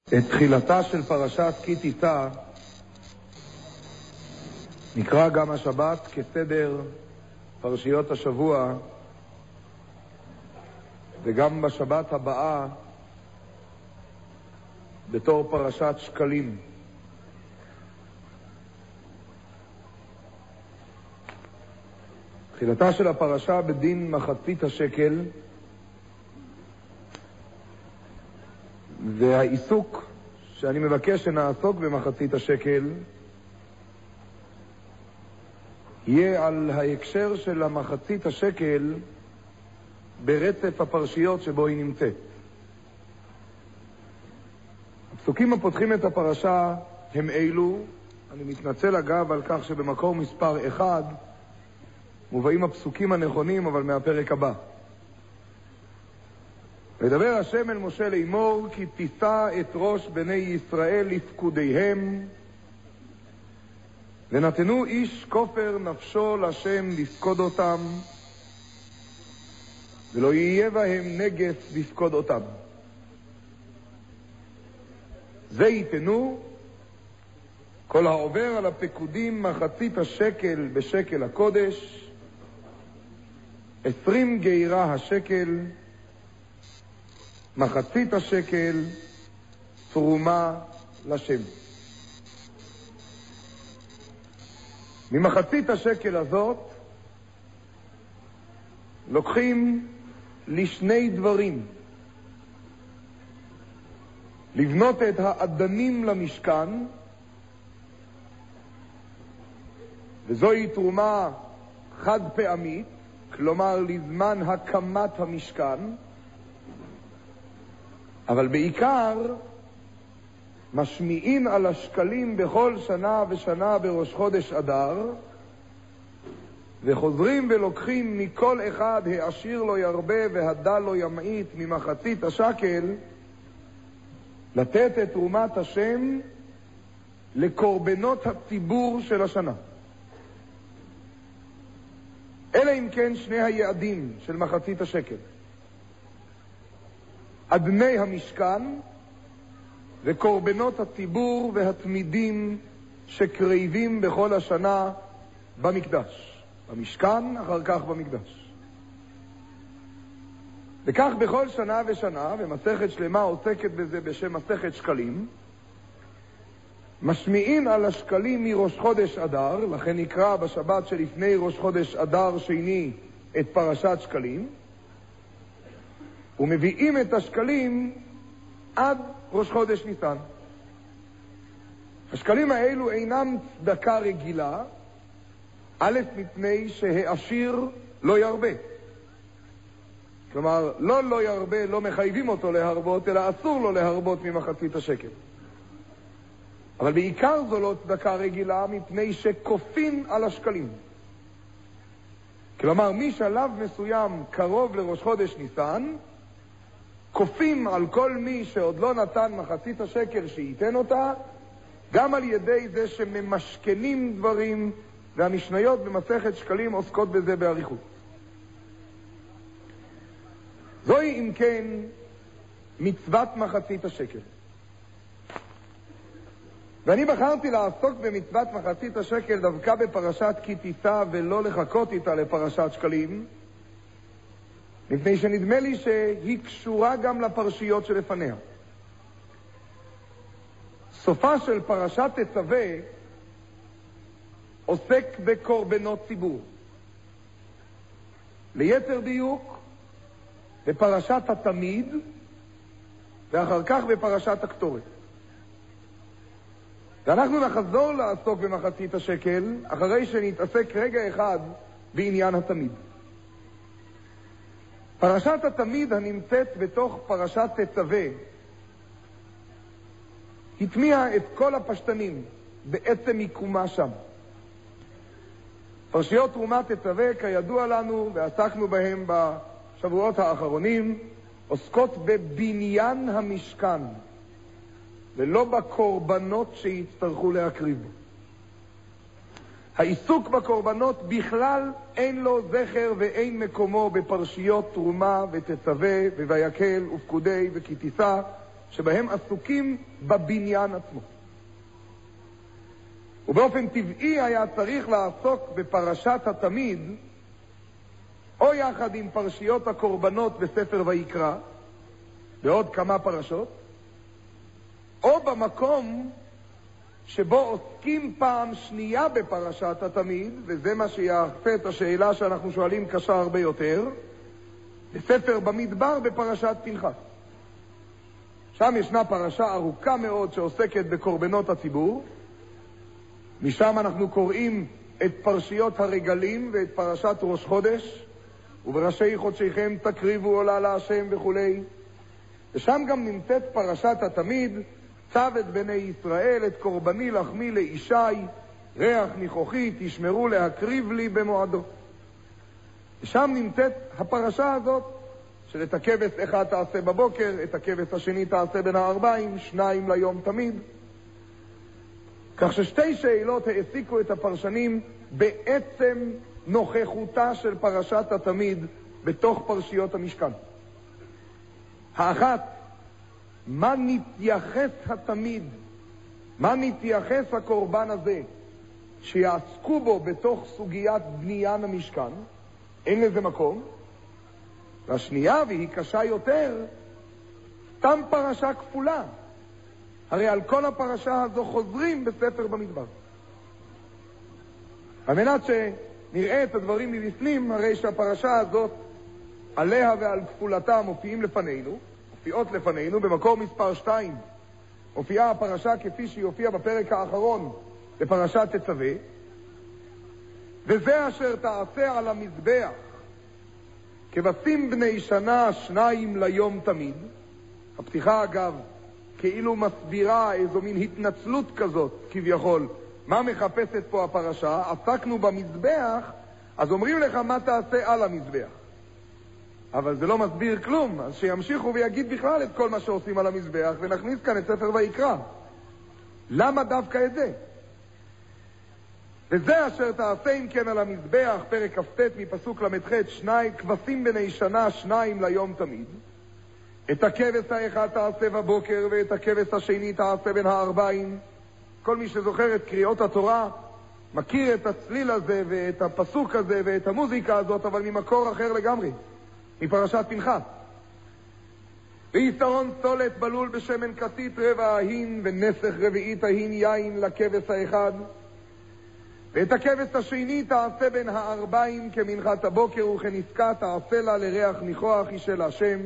את תחילתה של פרשת כי תישא נקרא גם השבת כסדר פרשיות השבוע, וגם בשבת הבאה בתור פרשת שקלים. תחילתה של הפרשה בדין מחצית השקל, והעיסוק שאני מבקש שנעסוק במחצית השקל יהיה על ההקשר של המחצית השקל ברצף הפרשיות שבו היא נמצאת. הפסוקים הפותחים את הפרשה הם אלו. אני מתנצל אגב על כך שבמקור מספר 1 מובאים הפסוקים הנכונים, אבל מהפרק הבא. וידבר השם אל משה לאמור, כי תישא את ראש בני ישראל לפקודיהם, ונתנו איש כופר נפשו לשם לפקוד אותם, ולא יהיה בהם נגף לפקוד אותם. זה ייתנו כל העובר על הפקודים מחצית השקל בשקל הקודש, 20 גיירה השקל, מחצית השקל תרומה לשם. ממחצית השקל הזאת לוקחים לשני דברים: לבנות את האדנים למשכן, וזוהי תרומה חד פעמית, כלומר לזמן הקמת המשכן, אבל בעיקר משמיעים על השקלים בכל שנה ושנה בראש חודש אדר, וחוזרים ולוקחים מכל אחד העשיר לו ירבה והדל לו ימעיט ממחצית השקל, לתת את תרומת השם לקורבנות הציבור של השנה. אלה אם כן שני היעדים של מחצית השקל: אדני המשכן וקורבנות הציבור והתמידים שקרבים בכל השנה במקדש. במשכן, אחר כך במקדש. וכך בכל שנה ושנה, ומסכת שלמה עוסקת בזה בשם מסכת שקלים, משמיעים על השקלים מראש חודש אדר, לכן נקרא בשבת שלפני ראש חודש אדר שני את פרשת שקלים, ומביאים את השקלים עד ראש חודש ניסן. השקלים האלו אינם צדקה רגילה, א' מפני שהעשיר לא ירבה. כלומר, לא ירבה, לא מחייבים אותו להרבות, אלא אסור לו להרבות ממחצית השקל. אבל בעיקר זו לא צדקה רגילה, מפני שכופין על השקלים. כלומר, משלב מסוים קרוב לראש חודש ניסן, כופים על כל מי שעוד לא נתן מחצית השקל שייתן אותה, גם על ידי זה שממשכנים דברים, והמשניות במסכת שקלים עוסקות בזה באריכות. זוהי אם כן מצוות מחצית השקל. ואני בחרתי לעסוק במצוות מחצית השקל דווקא בפרשת כי תישא, ולא לחכות איתה לפרשת שקלים, מפני שנדמה לי שהיא קשורה גם לפרשיות שלפניה. סופה של פרשת תצווה עוסק בקורבנות ציבור. ליתר דיוק בפרשת התמיד, ואחר כך בפרשת הקטורת. ואנחנו נחזור לעסוק במחצית השקל אחרי שנתעסק רגע אחד בעניין התמיד. פרשת התמיד הנמצאת בתוך פרשת תצווה התמיעה את כל הפשטנים בעצם מיקומה שם. פרשיות תרומת תצווה, כידוע לנו ועסקנו בהם בשבועות האחרונים, עוסקות בבניין המשכן ולא בקורבנות שיצטרכו להקריב. העיסוק בקורבנות בכלל אין לו זכר ואין מקומו בפרשיות תרומה ותצווה וויקל ופקודי וכי תישא שבהם עסוקים בבניין עצמו. ובאופן טבעי היה צריך לעסוק בפרשת התמיד, או יחד עם פרשיות הקורבנות בספר ויקרא, בעוד כמה פרשות, או במקום שבו עוסקים פעם שנייה בפרשת התמיד, וזה מה שיעשה את השאלה שאנחנו שואלים קשה הרבה יותר, בספר במדבר בפרשת פנחס. שם ישנה פרשה ארוכה מאוד שעוסקת בקורבנות הציבור, משם אנחנו קוראים את פרשיות הרגלים ואת פרשת ראש חודש, ובראשי חודשיכם תקריבו עולה להשם וכו'. ושם גם נמצאת פרשת התמיד, צו את בני ישראל, את קורבני לחמי לישי, ריח ניחוחי תשמרו להקריב לי במועדו. ושם נמצאת הפרשה הזאת, של את הכבש אחד תעשה בבוקר, את הכבש השני תעשה בין הערביים, 2 ליום תמיד. כך ששתי שאלות העסיקו את הפרשנים בעצם נוכחותה של פרשת התמיד בתוך פרשיות המשכן. האחת, מה נתייחס התמיד, מה נתייחס הקורבן הזה שיעסקו בו בתוך סוגיית בניין המשכן, אין לזה מקום. והשנייה, והיא קשה יותר, סתם פרשה כפולה. הרי על כל הפרשה הזו חוזרים בספר במדבר. על מנת שנראה את הדברים מבפנים, הרי שהפרשה הזאת עליה ועל כפולתה מופיעות לפנינו, במקור מספר 2 הופיעה הפרשה כפי שהיא הופיעה בפרק האחרון בפרשת תצווה, וזה אשר תעשה על המזבח כבשים בני שנה 2 ליום תמיד. הפתיחה אגב כאילו מסבירה איזו מין התנצלות כזאת כביכול, מה מחפשת פה הפרשה? עסקנו במזבח, אז אומרים לך מה תעשה על המזבח, אבל זה לא מסביר כלום, אז שימשיכו ויגיד בכלל את כל מה שעושים על המזבח, ונכניס כאן את ספר ויקרא. למה דווקא את זה? וזה אשר תעשה אם כן על המזבח, פרק כ"ט מפסוק למ"ח, 2 כבשים בני שנה 2 ליום תמיד. את הכבש האחד תעשה בבוקר, ואת הכבש השני תעשה בין הערביים. כל מי שזוכר את קריאות התורה מכיר את הצליל הזה ואת הפסוק הזה ואת המוזיקה הזאת, אבל ממקור אחר לגמרי, מפרשת פנחס. ויסרון סולת בלול בשמן כתית רבע ההין, ונסך רביעית ההין יין לכבש האחד. ואת הכבש השני תעשה בין הערביים כמנחת הבוקר, וכנזקה תעשה לה לריח ניחוח היא של השם.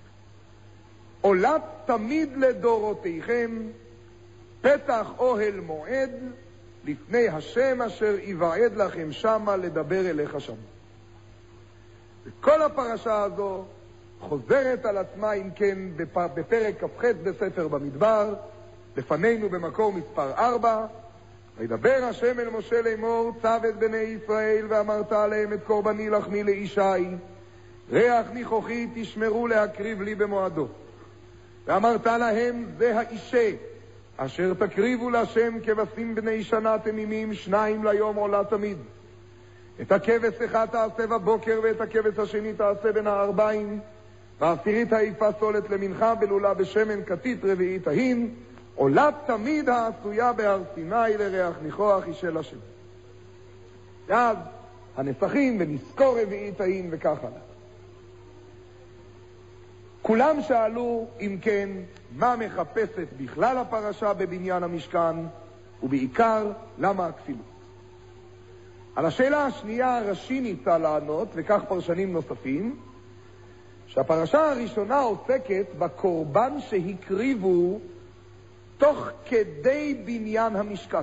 עולת תמיד לדורותיכם, פתח אוהל מועד, לפני השם אשר יבעד לכם שמה לדבר אליך שם. וכל הפרשה הזו חוזרת על עצמה אם כן בפרק כ"ח בספר במדבר, לפנינו במקור מספר 4, וידבר השם אל משה לאמור, צו את בני ישראל ואמרת עליהם את קורבני לחמי לישי, ריח ניחוחי תשמרו להקריב לי במועדו. ואמרת להם, זה האישה אשר תקריבו להשם כבשים בני שנה תמימים 2 ליום עולה תמיד. את הכבש אחד תעשה בבוקר, ואת הכבש השני תעשה בין הערביים. בעשירית העיפה סולת למנחה בלולה בשמן כתית רביעית ההין, עולה תמיד העשויה בהר סיני לריח ניחוח היא של השם. ואז הנסחים ונזכור רביעית ההין וכך הלאה. כולם שאלו אם כן מה מחפשת בכלל הפרשה בבניין המשכן, ובעיקר למה הכפילות. על השאלה השנייה רש"י ניסה לענות, וכך פרשנים נוספים, שהפרשה הראשונה עוסקת בקורבן שהקריבו תוך כדי בניין המשכן.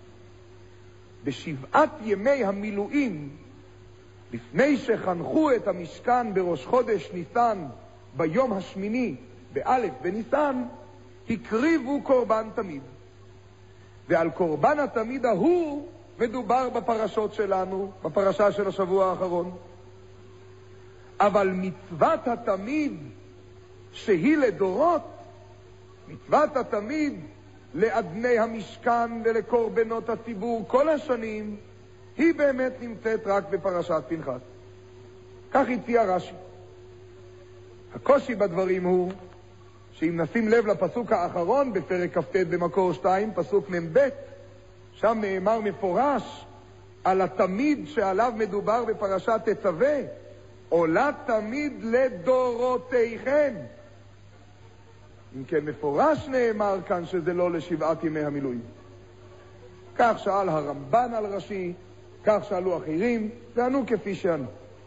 בשבעת ימי המילואים, לפני שחנכו את המשכן בראש חודש ניסן, ביום השמיני, באלף בניסן, הקריבו קורבן תמיד. ועל קורבן התמיד ההוא מדובר בפרשות שלנו, בפרשה של השבוע האחרון. אבל מצוות התמיד שהיא לדורות, מצוות התמיד לאדני המשכן ולקורבנות הציבור כל השנים, היא באמת נמצאת רק בפרשת פנחס. כך הציע רש"י. הקושי בדברים הוא שאם נשים לב לפסוק האחרון בפרק כ"ט במקור 2, פסוק מ"ב, שם נאמר מפורש על התמיד שעליו מדובר בפרשת תצווה, עולה תמיד לדורותיכם. אם כן, מפורש נאמר כאן שזה לא לשבעת ימי המילואים. כך שאל הרמב"ן על רש"י, כך שאלו אחרים, וענו כפי שענו.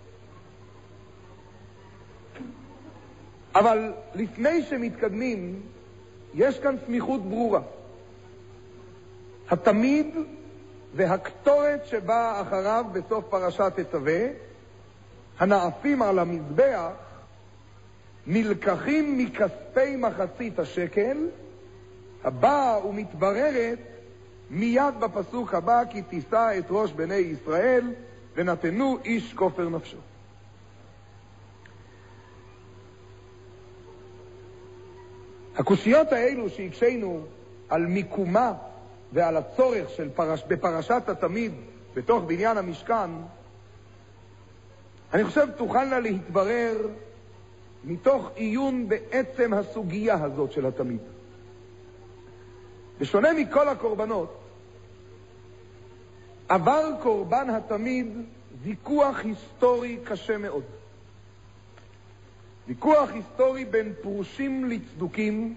אבל לפני שמתקדמים, יש כאן סמיכות ברורה. התמיד והקטורת שבאה אחריו בסוף פרשת תצווה, הנאפים על המזבח, נלקחים מכספי מחצית השקל, הבאה ומתבררת מיד בפסוק הבא, כי תישא את ראש בני ישראל ונתנו איש כופר נפשו. הקושיות האלו שהקשינו על מיקומה ועל הצורך של בפרשת התמיד בתוך בניין המשכן, אני חושב תוכלנה להתברר מתוך עיון בעצם הסוגיה הזאת של התמיד. בשונה מכל הקורבנות, עבר קורבן התמיד ויכוח היסטורי קשה מאוד. ויכוח היסטורי בין פרושים לצדוקים,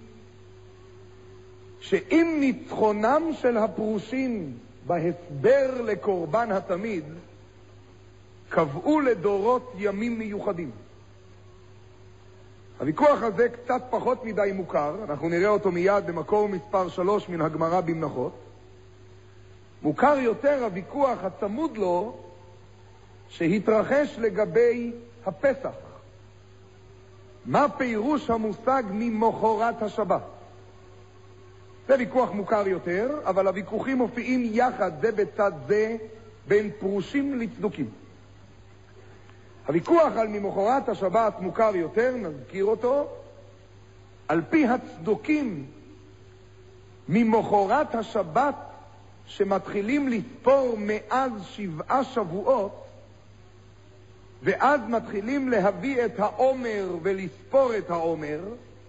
שאם ניצחונם של הפרושים בהסבר לקורבן התמיד, קבעו לדורות ימים מיוחדים. הוויכוח הזה קצת פחות מדי מוכר, אנחנו נראה אותו מיד במקור מספר 3 מן הגמרא במנחות. מוכר יותר הוויכוח הצמוד לו שהתרחש לגבי הפסח. מה פירוש המושג ממחרת השבת? זה ויכוח מוכר יותר, אבל הוויכוחים מופיעים יחד זה בצד זה בין פרושים לצדוקים. הוויכוח על ממחרת השבת מוכר יותר, נזכיר אותו. על פי הצדוקים, ממחרת השבת שמתחילים לספור מאז 7 שבועות, ואז מתחילים להביא את העומר ולספור את העומר,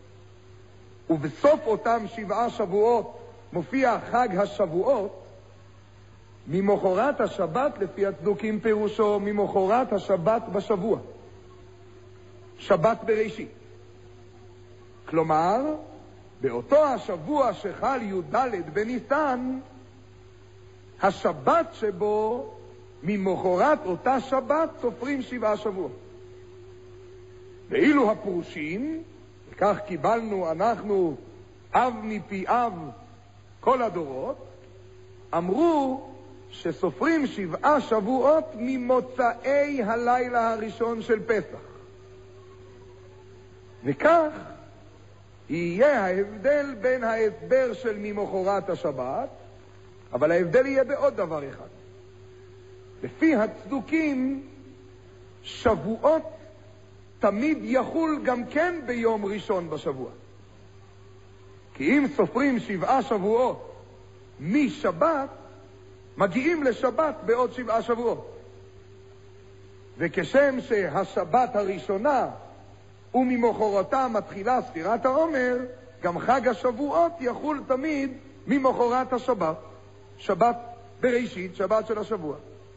ובסוף אותם 7 שבועות מופיע חג השבועות. ממחרת השבת לפי הצדוקים פירושו ממחרת השבת בשבוע, שבת בראשית. כלומר, באותו השבוע שחל י"ד בניסן, השבת שבו ממחרת אותה שבת סופרים 7 שבועות. ואילו הפרושים, וכך קיבלנו אנחנו אב מפי אב כל הדורות, אמרו שסופרים 7 שבועות ממוצאי הלילה הראשון של פסח. וכך יהיה ההבדל בין ההסבר של ממחרת השבת, אבל ההבדל יהיה בעוד דבר אחד. לפי הצדוקים, שבועות תמיד יחול גם כן ביום ראשון בשבוע. כי אם סופרים 7 שבועות משבת, מגיעים לשבת בעוד 7 שבועות. וכשם שהשבת הראשונה וממחרתה מתחילה ספירת העומר, גם חג השבועות יחול תמיד ממחרת השבת, שבת בראשית, שבת של השבוע.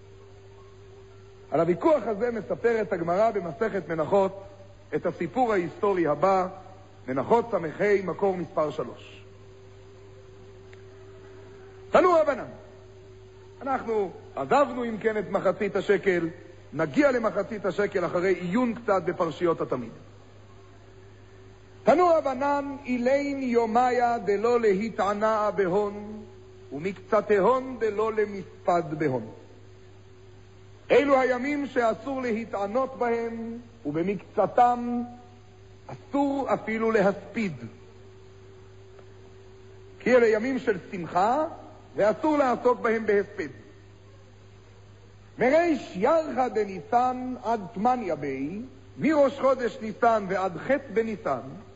על הוויכוח הזה מספרת הגמרא במסכת מנחות את הסיפור ההיסטורי הבא, מנחות סמכי מקור מספר 3. תנו רבנן, אנחנו עזבנו אם כן את מחצית השקל, נגיע למחצית השקל אחרי עיון קצת בפרשיות התמיד. תנו רבנן, אילין יומיה דלא להתענע בהון, ומקצתהון דלא למספד בהון. אלו הימים שאסור להתענות בהם, ובמקצתם אסור אפילו להספיד. כי אלה ימים של שמחה, ואסור לעסוק בהם בהספד. מריש ירחה דניסן עד תמניה בי, מראש חודש ניסן ועד ח' בניסן,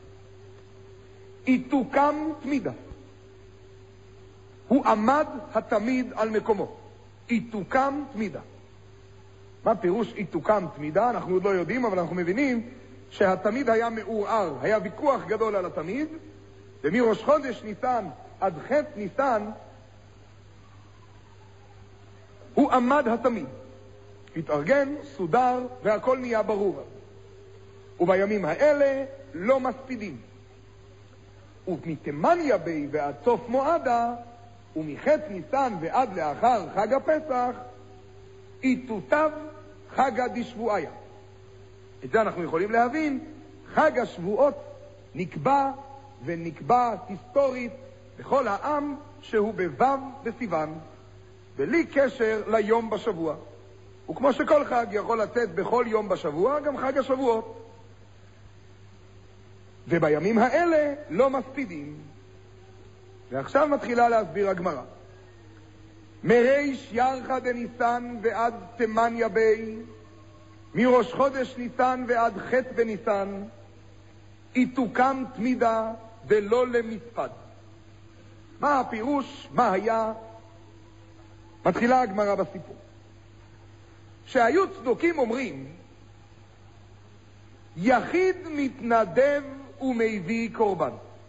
איתוקם תמידה. הוא עמד התמיד על מקומו. איתוקם תמידה. מה פירוש איתוקם תמידה? אנחנו עוד לא יודעים, אבל אנחנו מבינים שהתמיד היה מעורער, היה ויכוח גדול על התמיד, ומראש חודש ניסן עד ח' ניסן הוא עמד התמיד. התארגן, סודר, והכל נהיה ברור. ובימים האלה לא מספידים. ומתימניה בי ועד סוף מועדה, ומח' ניסן ועד לאחר חג הפסח, איתותיו חגא דשבועיה. את זה אנחנו יכולים להבין. חג השבועות נקבע ונקבע היסטורית בכל העם שהוא בו' בסיוון, בלי קשר ליום בשבוע. וכמו שכל חג יכול לצאת בכל יום בשבוע, גם חג השבועות. ובימים האלה לא מספידים. ועכשיו מתחילה להסביר הגמרא. מריש ירחא דניסן ועד תימניה בי, מראש חודש ניסן ועד ח' בניסן, איתוקם תמידה ולא למספד. מה הפירוש? מה היה? מתחילה הגמרא בסיפור. שהיו צדוקים אומרים, יחיד מתנדב ומביא קורבן.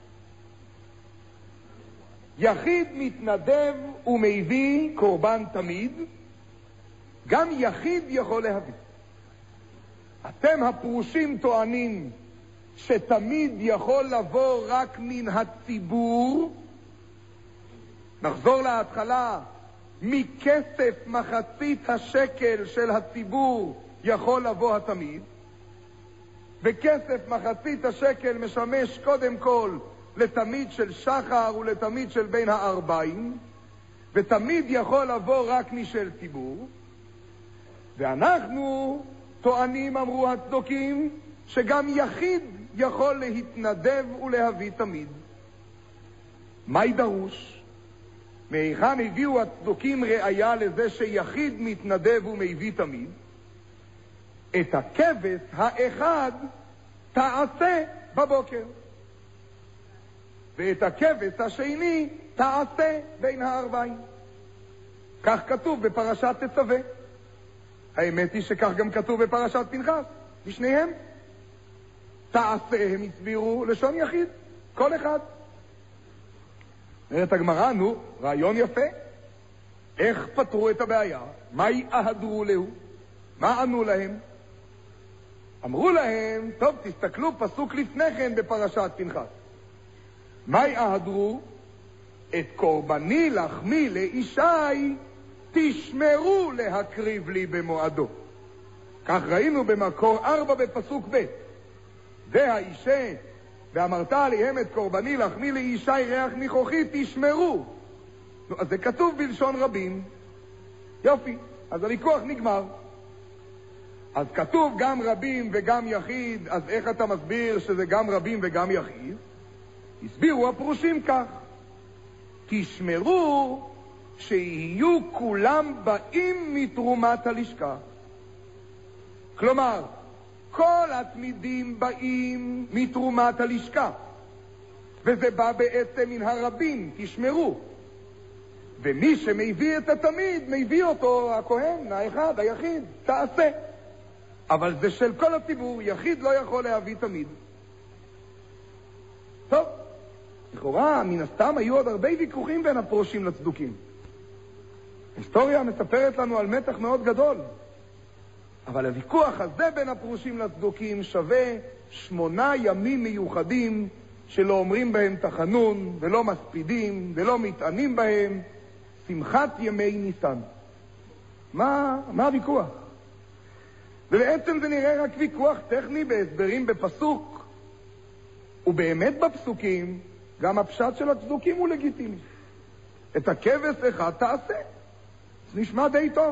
יחיד מתנדב ומביא קורבן תמיד, גם יחיד יכול להביא. אתם הפרושים טוענים שתמיד יכול לבוא רק מן הציבור. נחזור להתחלה. מכסף מחצית השקל של הציבור יכול לבוא התמיד, וכסף מחצית השקל משמש קודם כל לתמיד של שחר ולתמיד של בין הערביים, ותמיד יכול לבוא רק משל ציבור. ואנחנו טוענים, אמרו הצדוקים, שגם יחיד יכול להתנדב ולהביא תמיד. מה ידרוש? מהיכן הביאו הצדוקים ראיה לזה שיחיד מתנדב ומביא תמיד? את הכבש האחד תעשה בבוקר, ואת הכבש השני תעשה בין הערביים. כך כתוב בפרשת תצווה. האמת היא שכך גם כתוב בפרשת פנחס, בשניהם. תעשה, הם הסבירו, לשון יחיד, כל אחד. אומרת הגמרא, נו, רעיון יפה. איך פתרו את הבעיה? מה יאהדרו לו? מה ענו להם? אמרו להם, טוב, תסתכלו פסוק לפני כן בפרשת פנחס. מה יאהדרו? את קורבני לחמי לישי תשמרו להקריב לי במועדו. כך ראינו במקור 4 בפסוק ב'. זה האישה, ואמרת עליהם את קורבני לחמי לישי ריח ניחוחי תשמרו. אז זה כתוב בלשון רבים. יופי, אז הוויכוח נגמר. אז כתוב גם רבים וגם יחיד, אז איך אתה מסביר שזה גם רבים וגם יחיד? הסבירו הפרושים כך. תשמרו שיהיו כולם באים מתרומת הלשכה. כלומר, כל התמידים באים מתרומת הלשכה, וזה בא בעצם מן הרבים, תשמרו. ומי שמביא את התמיד, מביא אותו הכהן, האחד, היחיד, תעשה. אבל זה של כל הציבור, יחיד לא יכול להביא תמיד. טוב, לכאורה, מן הסתם היו עוד הרבה ויכוחים בין הפרושים לצדוקים. ההיסטוריה מספרת לנו על מתח מאוד גדול. אבל הוויכוח הזה בין הפרושים לצדוקים שווה 8 ימים מיוחדים שלא אומרים בהם תחנון, ולא מספידים, ולא מתענים בהם, שמחת ימי ניסן. מה הוויכוח? ובעצם זה נראה רק ויכוח טכני בהסברים בפסוק, ובאמת בפסוקים גם הפשט של הצדוקים הוא לגיטימי. את הכבש אחד תעשה. זה נשמע די טוב.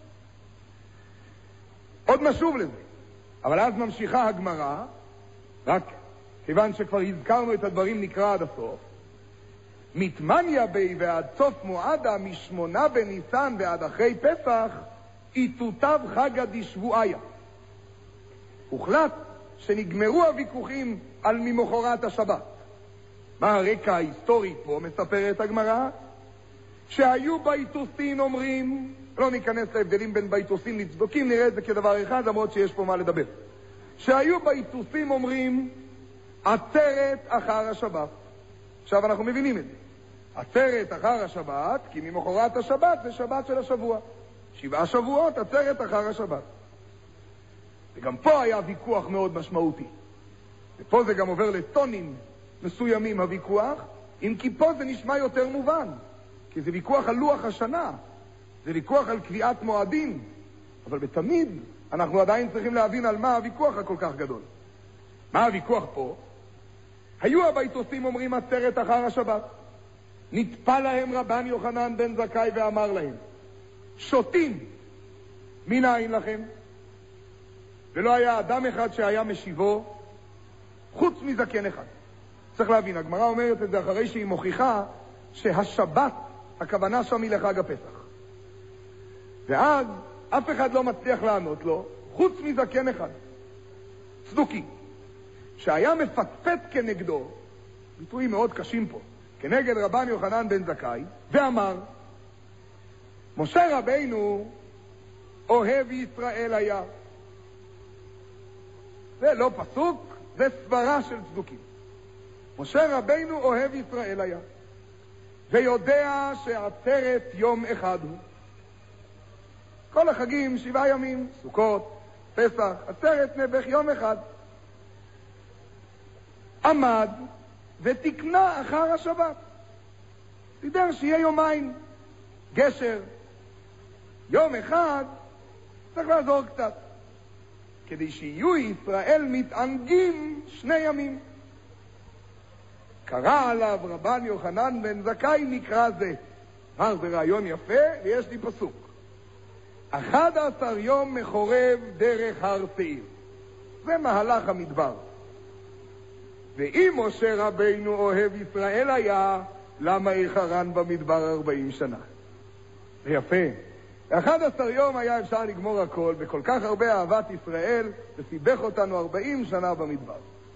עוד נשוב לזה. אבל אז ממשיכה הגמרא, רק כיוון שכבר הזכרנו את הדברים נקרא עד הסוף. מתמניה בי ועד סוף מועדה מ8 בניסן ועד אחרי פסח איתותיו חגא דשבועיה. הוחלט שנגמרו הוויכוחים על ממחרת השבת. מה הרקע ההיסטורי פה? מספרת הגמרא שהיו ביתוסין אומרים, לא ניכנס להבדלים בין ביתוסין לצדוקים, נראה את זה כדבר אחד למרות שיש פה מה לדבר. שהיו בעיתוסים אומרים עצרת אחר השבת. עכשיו אנחנו מבינים את זה. עצרת אחר השבת, כי ממחרת השבת זה שבת של השבוע. 7 שבועות, עצרת אחר השבת. וגם פה היה ויכוח מאוד משמעותי. ופה זה גם עובר לטונים מסוימים הוויכוח, אם כי פה זה נשמע יותר מובן. כי זה ויכוח על לוח השנה. זה ויכוח על קביעת מועדים. אבל בתמיד אנחנו עדיין צריכים להבין על מה הוויכוח הכל כך גדול. מה הוויכוח פה? היו הבייתוסים אומרים עצרת אחר השבת. נטפל להם רבן יוחנן בן זכאי ואמר להם, שותים, מנין לכם? ולא היה אדם אחד שהיה משיבו, חוץ מזקן אחד. צריך להבין, הגמרא אומרת את זה אחרי שהיא מוכיחה שהשבת, הכוונה שם היא לחג הפסח. ואז אף אחד לא מצליח לענות לו, חוץ מזקן אחד. צדוקי. שהיה מפטפט כנגדו, ביטויים מאוד קשים פה, כנגד רבן יוחנן בן זכאי, ואמר, משה רבינו אוהב ישראל היה. זה לא פסוק, זה סברה של צדוקים. משה רבינו אוהב ישראל היה, ויודע שעצרת יום אחד הוא. כל החגים 7 ימים, סוכות, פסח, עצרת נבח יום אחד. עמד ותקנה אחר השבת. סידר שיהיה יומיים, גשר. יום אחד צריך לעזור קצת, כדי שיהיו ישראל מתענגים 2 ימים. קרא עליו רבן יוחנן בן זכאי מקרא זה. זה רעיון יפה, ויש לי פסוק. 11 יום מחורב דרך הר תאיר. זה מהלך המדבר. ואם משה רבינו אוהב ישראל היה, למה יחרן במדבר 40 שנה? זה יפה. 11 יום היה אפשר לגמור הכל, בכל כך הרבה אהבת ישראל, וסיבך אותנו 40 שנה במדבר.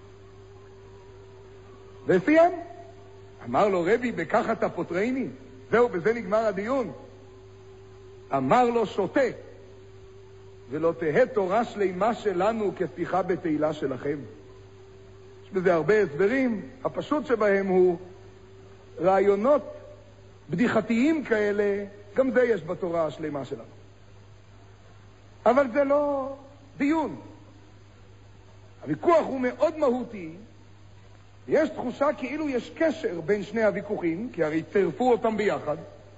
וסיים. אמר לו רבי, בכך אתה פוטרני? זהו, בזה נגמר הדיון. אמר לו, שותה, ולא תהה תורה שלמה שלנו כשיחה בתהילה שלכם. יש בזה הרבה הסברים, הפשוט שבהם הוא רעיונות בדיחתיים כאלה, גם זה יש בתורה השלמה שלנו. אבל זה לא דיון. הוויכוח הוא מאוד מהותי, ויש תחושה כאילו יש קשר בין שני הוויכוחים, כי הרי צירפו אותם ביחד.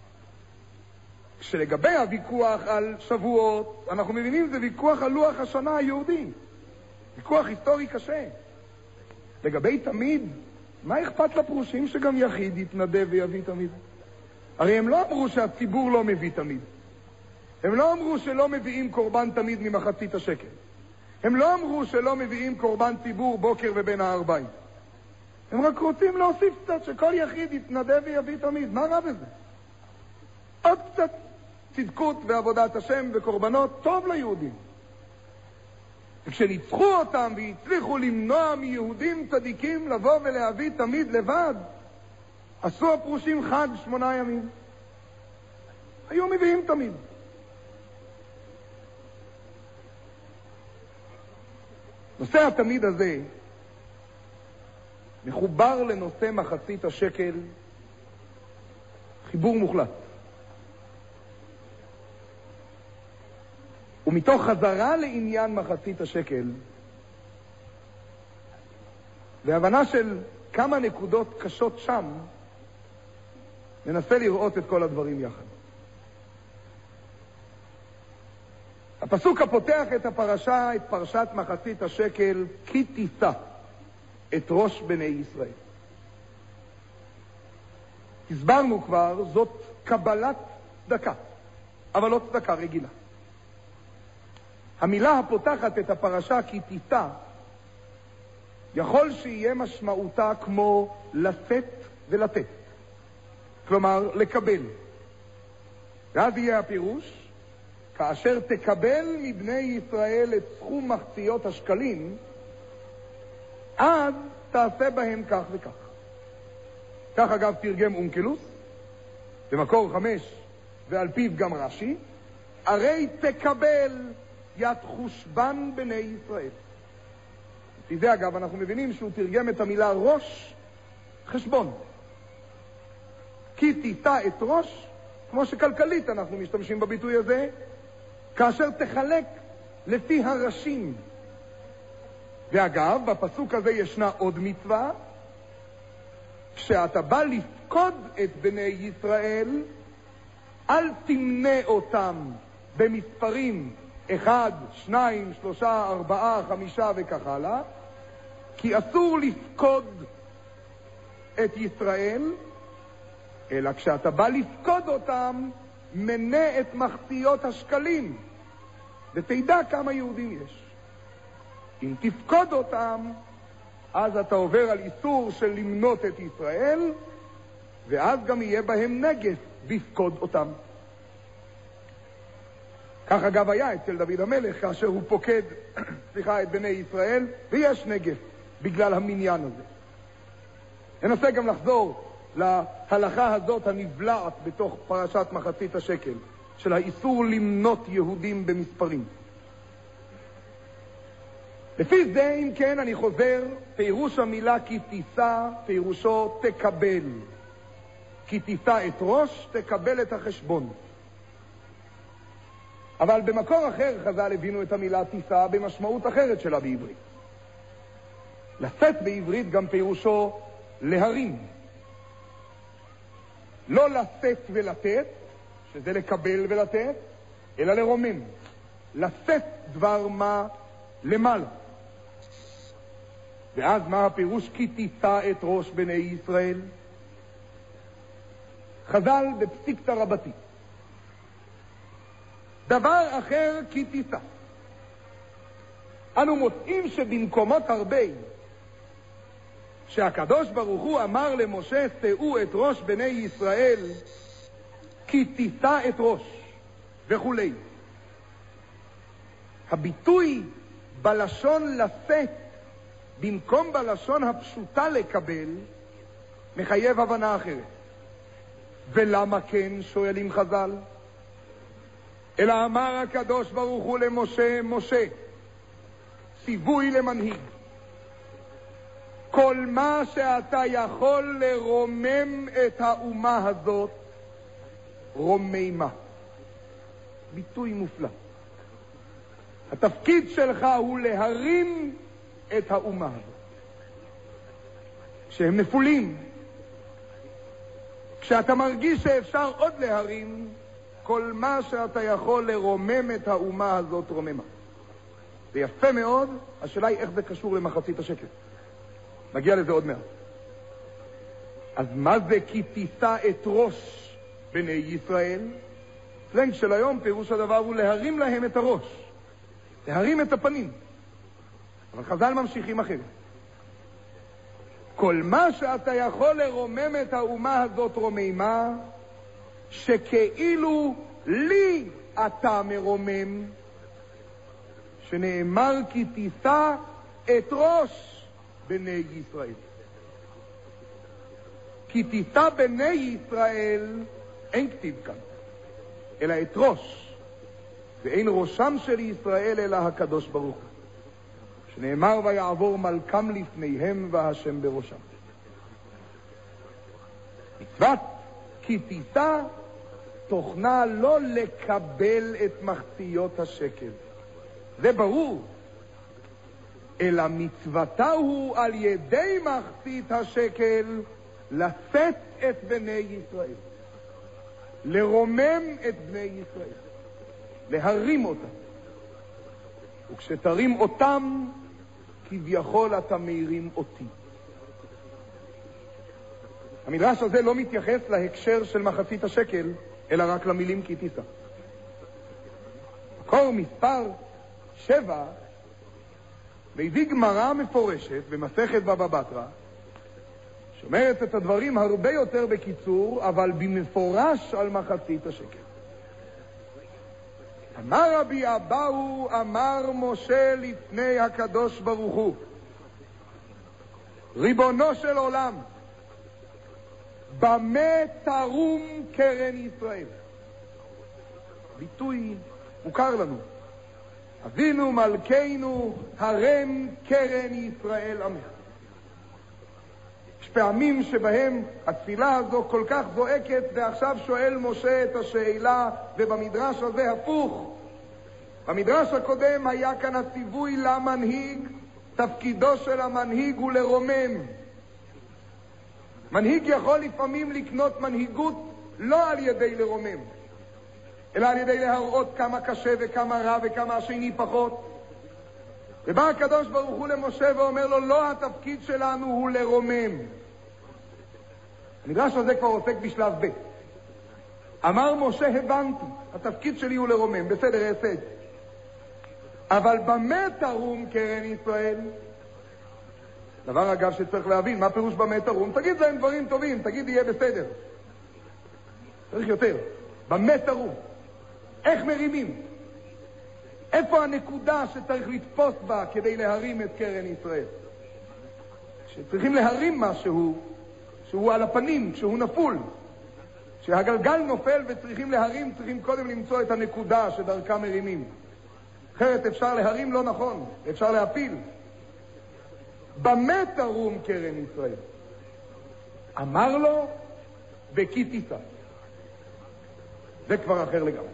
כשלגבי הוויכוח על שבועות, אנחנו מבינים זה ויכוח על לוח השנה היהודי. ויכוח היסטורי קשה. לגבי תמיד, מה אכפת לפרושים שגם יחיד יתנדב ויביא תמיד? הרי הם לא אמרו שהציבור לא מביא תמיד. הם לא אמרו שלא מביאים קורבן תמיד ממחצית השקל. הם לא אמרו שלא מביאים קורבן ציבור בוקר ובין הערביים. הם רק רוצים להוסיף קצת שכל יחיד יתנדב ויביא תמיד. מה רע בזה? עוד קצת צדקות ועבודת השם וקורבנות טוב ליהודים. וכשניצחו אותם והצליחו למנוע מיהודים צדיקים לבוא ולהביא תמיד לבד, עשו הפרושים חג 8 ימים. היו מביאים תמיד. נושא התמיד הזה מחובר לנושא מחצית השקל חיבור מוחלט. ומתוך חזרה לעניין מחצית השקל והבנה של כמה נקודות קשות שם, ננסה לראות את כל הדברים יחד. הפסוק הפותח את הפרשה, את פרשת מחצית השקל, כי תישא את ראש בני ישראל. הסברנו כבר, זאת קבלת צדקה, אבל לא צדקה רגילה. המילה הפותחת את הפרשה כי תישא, יכול שיהיה משמעותה כמו לשאת ולתת. כלומר, לקבל. ואז יהיה הפירוש, כאשר תקבל מבני ישראל את סכום מחציות השקלים, אז תעשה בהם כך וכך. כך אגב תרגם אונקלוס, במקור 5, ועל פיו גם רש"י, הרי תקבל יד חושבן בני ישראל. לפי זה אגב אנחנו מבינים שהוא תרגם את המילה ראש חשבון. כי תישא את ראש, כמו שכלכלית אנחנו משתמשים בביטוי הזה, כאשר תחלק לפי הראשים. ואגב, בפסוק הזה ישנה עוד מצווה, כשאתה בא לפקוד את בני ישראל, אל תמנה אותם במספרים 1, 2, 3, 4, 5 וכך הלאה, כי אסור לפקוד את ישראל, אלא כשאתה בא לפקוד אותם, מנה את מחציות השקלים, ותדע כמה יהודים יש. אם תפקוד אותם, אז אתה עובר על איסור של למנות את ישראל, ואז גם יהיה בהם נגף בפקוד אותם. כך אגב היה אצל דוד המלך, כאשר הוא פוקד, את בני ישראל, ויש נגף בגלל המניין הזה. ננסה גם לחזור להלכה הזאת הנבלעת בתוך פרשת מחצית השקל, של האיסור למנות יהודים במספרים. לפי זה, אם כן, אני חוזר, פירוש המילה כי תישא, פירושו תקבל. כי תישא את ראש, תקבל את החשבון. אבל במקור אחר חז"ל הבינו את המילה תישא במשמעות אחרת שלה בעברית. לשאת בעברית גם פירושו להרים. לא לשאת ולתת, שזה לקבל ולתת, אלא לרומם. לשאת דבר מה למעלה. ואז מה הפירוש כי תישא את ראש בני ישראל? חז"ל בפסיקתא רבתי. דבר אחר כי תישא. אנו מוצאים שבמקומות הרבה שהקדוש ברוך הוא אמר למשה שאו את ראש בני ישראל כי תישא את ראש וכולי. הביטוי בלשון לשאת במקום בלשון הפשוטה לקבל מחייב הבנה אחרת. ולמה כן, שואלים חז"ל? אלא אמר הקדוש ברוך הוא למשה, משה, ציווי למנהיג, כל מה שאתה יכול לרומם את האומה הזאת, רוממה. ביטוי מופלא. התפקיד שלך הוא להרים את האומה הזאת. כשהם נפולים, כשאתה מרגיש שאפשר עוד להרים, כל מה שאתה יכול לרומם את האומה הזאת רוממה. זה יפה מאוד, השאלה היא איך זה קשור למחצית השקל. נגיע לזה עוד מעט. אז מה זה כי תישא את ראש בני ישראל? סלנג של היום פירוש הדבר הוא להרים להם את הראש, להרים את הפנים. אבל חז"ל ממשיכים אחרת. כל מה שאתה יכול לרומם את האומה הזאת רוממה, שכאילו לי אתה מרומם, שנאמר כי תישא את ראש בני ישראל. כי תישא בני ישראל אין כתיב כאן, אלא את ראש, ואין ראשם של ישראל אלא הקדוש ברוך הוא, שנאמר ויעבור מלכם לפניהם והשם בראשם. מצוות כי תישא תוכנה לא לקבל את מחציות השקל, זה ברור, אלא מצוותה הוא על ידי מחצית השקל לשאת את בני ישראל, לרומם את בני ישראל, להרים אותם. וכשתרים אותם, כביכול אתה מרים אותי. המדרש הזה לא מתייחס להקשר של מחצית השקל, אלא רק למילים כי תישא. מקור מספר 7 מביא גמרא מפורשת במסכת בבא בתרא, שאומרת את הדברים הרבה יותר בקיצור, אבל במפורש על מחצית השקל. אמר רבי אבאו, אמר משה לפני הקדוש ברוך הוא, ריבונו של עולם, במה תרום קרן ישראל? ביטוי מוכר לנו. אבינו מלכנו הרם קרן ישראל עמך. יש פעמים שבהם התפילה הזו כל כך זועקת, ועכשיו שואל משה את השאלה, ובמדרש הזה הפוך. במדרש הקודם היה כאן הציווי למנהיג, תפקידו של המנהיג הוא לרומם. מנהיג יכול לפעמים לקנות מנהיגות לא על ידי לרומם, אלא על ידי להראות כמה קשה וכמה רע וכמה השני פחות. ובא הקדוש ברוך הוא למשה ואומר לו, לא, התפקיד שלנו הוא לרומם. המדרש הזה כבר עוסק בשלב ב'. אמר משה, הבנתי, התפקיד שלי הוא לרומם, בסדר, אעשה את זה. אבל במה תרום קרן ישראל? דבר אגב שצריך להבין, מה פירוש במה תרום? תגיד להם דברים טובים, תגיד יהיה בסדר. צריך יותר. במה תרום? איך מרימים? איפה הנקודה שצריך לתפוס בה כדי להרים את קרן ישראל? שצריכים להרים משהו שהוא על הפנים, שהוא נפול. כשהגלגל נופל וצריכים להרים, צריכים קודם למצוא את הנקודה שדרכה מרימים. אחרת אפשר להרים לא נכון, אפשר להפיל. במה תרום קרן ישראל? אמר לו, בכי תישא. זה כבר אחר לגמרי.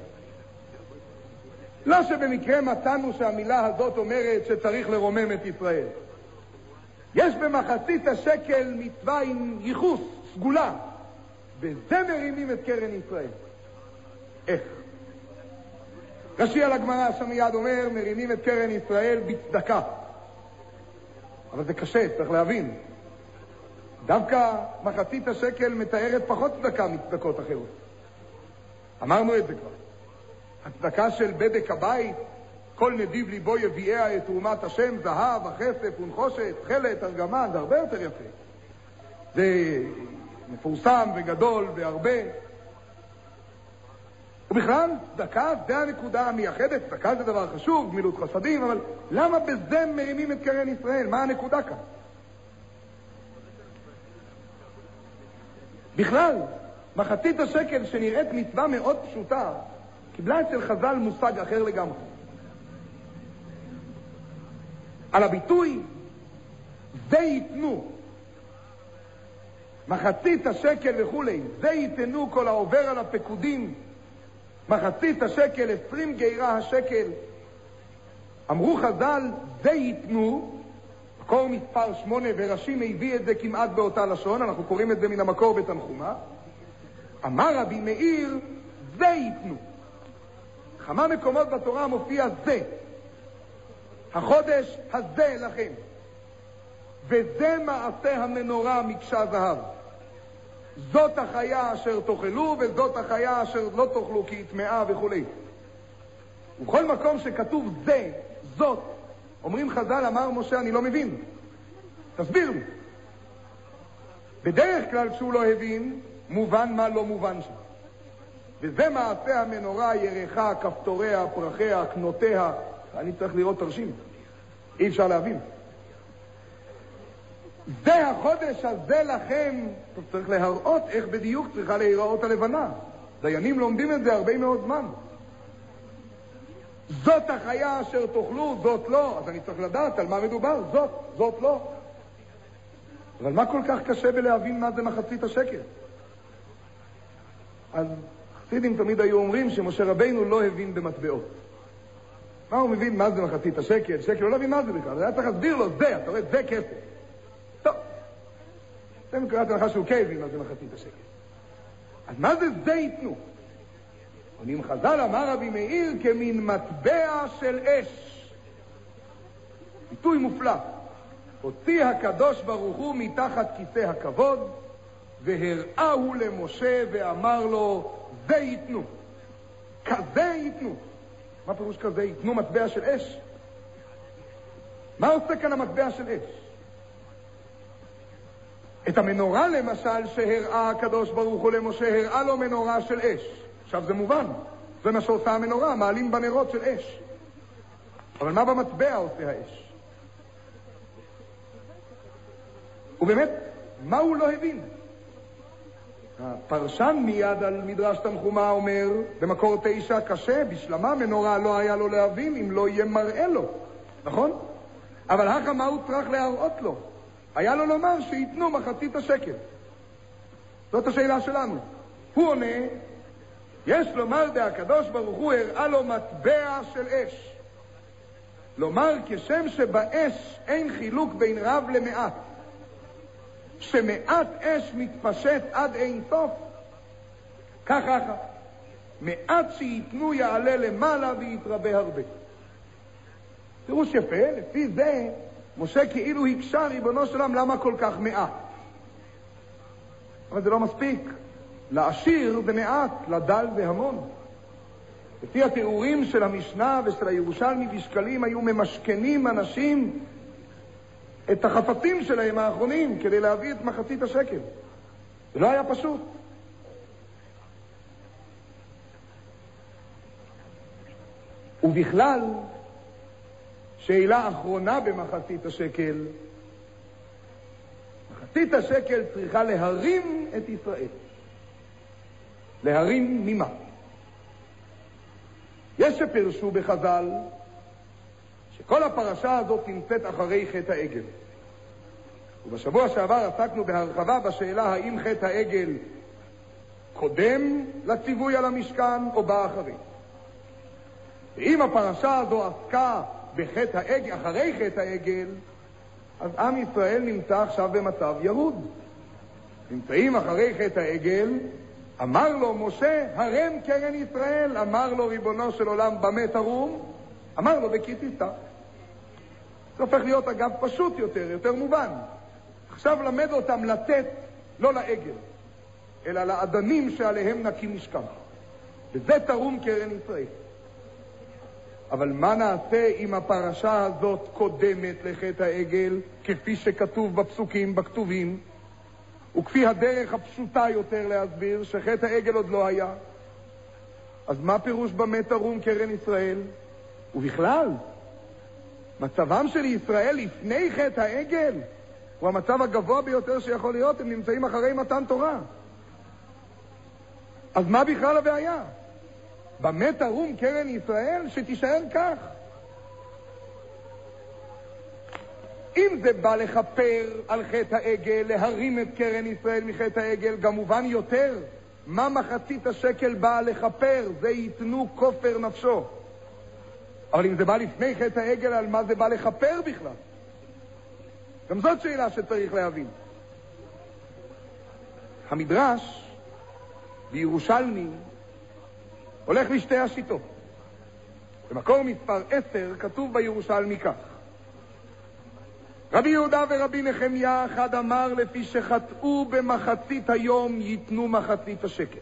לא שבמקרה מצאנו שהמילה הזאת אומרת שצריך לרומם את ישראל. יש במחצית השקל מצווה עם ייחוס, סגולה. וזה מרימים את קרן ישראל. איך? רש"י על הגמרא שם מיד אומר, מרימים את קרן ישראל בצדקה. אבל זה קשה, צריך להבין. דווקא מחצית השקל מתארת פחות צדקה מצדקות אחרות. אמרנו את זה כבר. הצדקה של בדק הבית, כל נדיב ליבו יביאה את תרומת השם, זהב, הכסף, ונחושת, תכלת, ארגמן, זה הרבה יותר יפה. זה מפורסם וגדול והרבה. ובכלל, צדקה זה הנקודה המייחדת, צדקה זה דבר חשוב, גמילות חסדים, אבל למה בזה מרימים את קרן ישראל? מה הנקודה כאן? בכלל, מחצית השקל שנראית מצווה מאוד פשוטה, קיבלה אצל חז"ל מושג אחר לגמרי. על הביטוי, זה ייתנו. מחצית השקל וכולי, זה ייתנו כל העובר על הפקודים. מחצית השקל, 20 גיירה השקל. אמרו חז"ל, זה ייתנו, מקור מספר 8, ורש"י מביא את זה כמעט באותה לשון, אנחנו קוראים את זה מן המקור בתנחומה. אמר רבי מאיר, זה ייתנו. כמה מקומות בתורה מופיע זה. החודש הזה לכם. וזה מעשה המנורה מקשה זהב. זאת החיה אשר תאכלו, וזאת החיה אשר לא תאכלו כי היא טמאה וכו'. ובכל מקום שכתוב זה, זאת, אומרים חז"ל, אמר משה, אני לא מבין. תסביר לי. בדרך כלל כשהוא לא הבין, מובן מה לא מובן שם. וזה מעשה המנורה, ירחה, כפתוריה, פרחיה, קנותיה. אני צריך לראות תרשים. אי אפשר להבין. זה החודש הזה לכם. צריך להראות איך בדיוק צריכה להיראות הלבנה. דיינים לומדים את זה הרבה מאוד זמן. זאת החיה אשר תאכלו, זאת לא. אז אני צריך לדעת על מה מדובר. זאת לא. אבל מה כל כך קשה בלהבין מה זה מחצית השקל? אז חסידים תמיד היו אומרים שמשה רבינו לא הבין במטבעות. מה הוא מבין? מה זה מחצית השקל? שקל, הוא לא הבין מה זה בכלל. היה צריך להסביר לו, זה, אתה רואה, זה כסף. טוב. זה מקורת הנחה שהוא הבין מה זה מחצית השקל. אז מה זה ייתנו? עונים חז"ל, אמר רבי מאיר, כמין מטבע של אש. ביטוי מופלא. הוציא הקדוש ברוך הוא מתחת כיסא הכבוד, והראהו למשה ואמר לו, זה ייתנו. כזה ייתנו. מה פירוש כזה? ייתנו מטבע של אש? מה עושה כאן המטבע של אש? את המנורה למשל שהראה הקדוש ברוך הוא למשה, הראה לו מנורה של אש. עכשיו זה מובן. זה מה שעושה המנורה, מעלים בנרות של אש. אבל מה במטבע עושה האש? ובאמת, מה הוא לא הבין? הפרשן מיד על מדרש תנחומה אומר, במקור 9, קשה, בשלמה מנורה לא היה לו להבין אם לא יהיה מראה לו, נכון? אבל הכה מה הוא צריך להראות לו? היה לו לומר שיתנו מחצית השקל. זאת השאלה שלנו. הוא עונה, יש לומר הקדוש ברוך הוא הראה לו מטבע של אש. לומר כשם שבאש אין חילוק בין רב למעט, שמעט אש מתפשט עד אין סוף, ככה מעט שיתנו יעלה למעלה ויתרבה הרבה. תראו יפה, לפי זה משה כאילו הקשה ריבונו של עולם למה כל כך מעט. אבל זה לא מספיק. לעשיר זה מעט, לדל זה המון. לפי התיאורים של המשנה ושל הירושלמי בשקלים היו ממשכנים אנשים את החפצים שלהם האחרונים כדי להביא את מחצית השקל. זה לא היה פשוט. ובכלל, שאלה אחרונה במחצית השקל, מחצית השקל צריכה להרים את ישראל. להרים ממה? יש שפרשו בחז"ל שכל הפרשה הזאת נמצאת אחרי חטא העגל. ובשבוע שעבר עסקנו בהרחבה בשאלה האם חטא העגל קודם לציווי על המשכן או בא אחרי. ואם הפרשה הזו עסקה בחטא העגל, אחרי חטא העגל, אז עם ישראל נמצא עכשיו במצב ירוד. נמצאים אחרי חטא העגל, אמר לו משה, הרם קרן ישראל, אמר לו ריבונו של עולם, במה תרום? אמר לו, בכי תישא. זה הופך להיות אגב פשוט יותר מובן. עכשיו למד אותם לתת, לא לעגל, אלא לאדנים שעליהם נקים משכן. וזה תרום קרן ישראל. אבל מה נעשה אם הפרשה הזאת קודמת לחטא העגל, כפי שכתוב בפסוקים, בכתובים, וכפי הדרך הפשוטה יותר להסביר שחטא העגל עוד לא היה? אז מה פירוש במה תרום קרן ישראל? ובכלל, מצבם של ישראל לפני חטא העגל הוא המצב הגבוה ביותר שיכול להיות, הם נמצאים אחרי מתן תורה. אז מה בכלל הבעיה? במה תרום קרן ישראל? שתישאר כך. אם זה בא לחפר על חטא העגל, להרים את קרן ישראל מחטא העגל, גם מובן יותר מה מחצית השקל באה לחפר, זה ייתנו כופר נפשו. אבל אם זה בא לפני חטא העגל, על מה זה בא לחפר בכלל? גם זאת שאלה שצריך להבין. המדרש בירושלמי הולך לשתי השיטות. במקור מספר 10 כתוב בירושלמי כך: רבי יהודה ורבי נחמיה אחד אמר, לפי שחטאו במחצית היום ייתנו מחצית השקל.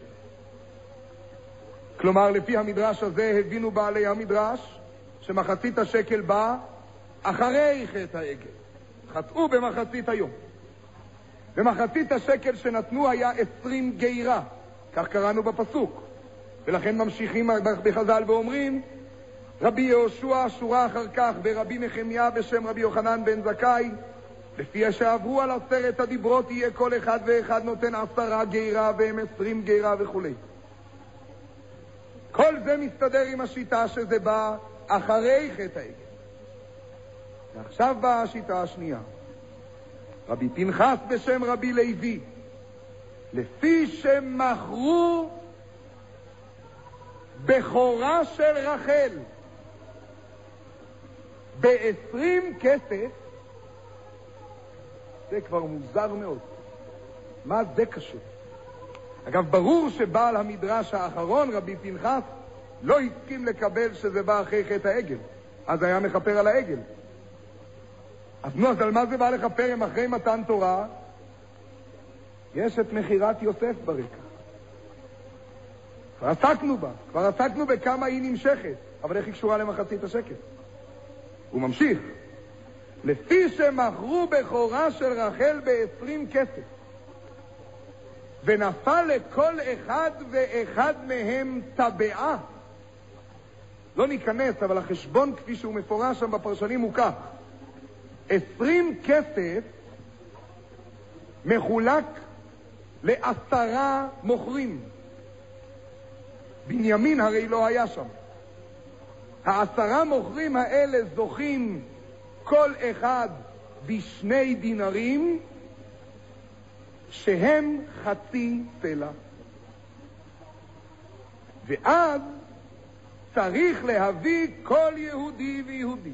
כלומר, לפי המדרש הזה הבינו בעלי המדרש שמחצית השקל בא אחרי חטא העגל. חטאו במחצית היום. במחצית השקל שנתנו היה 20 גירה, כך קראנו בפסוק. ולכן ממשיכים בחז"ל ואומרים, רבי יהושע שורה אחר כך ברבי נחמיה בשם רבי יוחנן בן זכאי, לפי שעברו על 10 הדיברות יהיה כל אחד ואחד נותן 10 גירה והם 20 גירה וכו'. כל זה מסתדר עם השיטה שזה בא אחרי חטא העגל. ועכשיו באה השיטה השנייה. רבי פנחס בשם רבי לוי, לפי שמכרו בכורה של רחל ב20 כסף, זה כבר מוזר מאוד. מה זה קשור? אגב, ברור שבעל המדרש האחרון, רבי פנחס, לא הסכים לקבל שזה בא אחרי חטא העגל. אז היה מחפר על העגל. אז על מה זה בא לחפר אם אחרי מתן תורה? יש את מחירת יוסף ברקע. כבר עסקנו בכמה היא נמשכת, אבל איך היא קשורה למחצית השקל? הוא ממשיך. לפי שמכרו בכורה של רחל ב20 כסף, ונפל לכל אחד ואחד מהם טבעה. לא ניכנס, אבל החשבון כפי שהוא מפורש שם בפרשנים הוא כך: 20 כסף מחולק ל10 מוכרים. בנימין הרי לא היה שם. 10 מוכרים האלה זוכים כל אחד ב2 דינרים, שהם חצי סלע. ואז צריך להביא כל יהודי ויהודי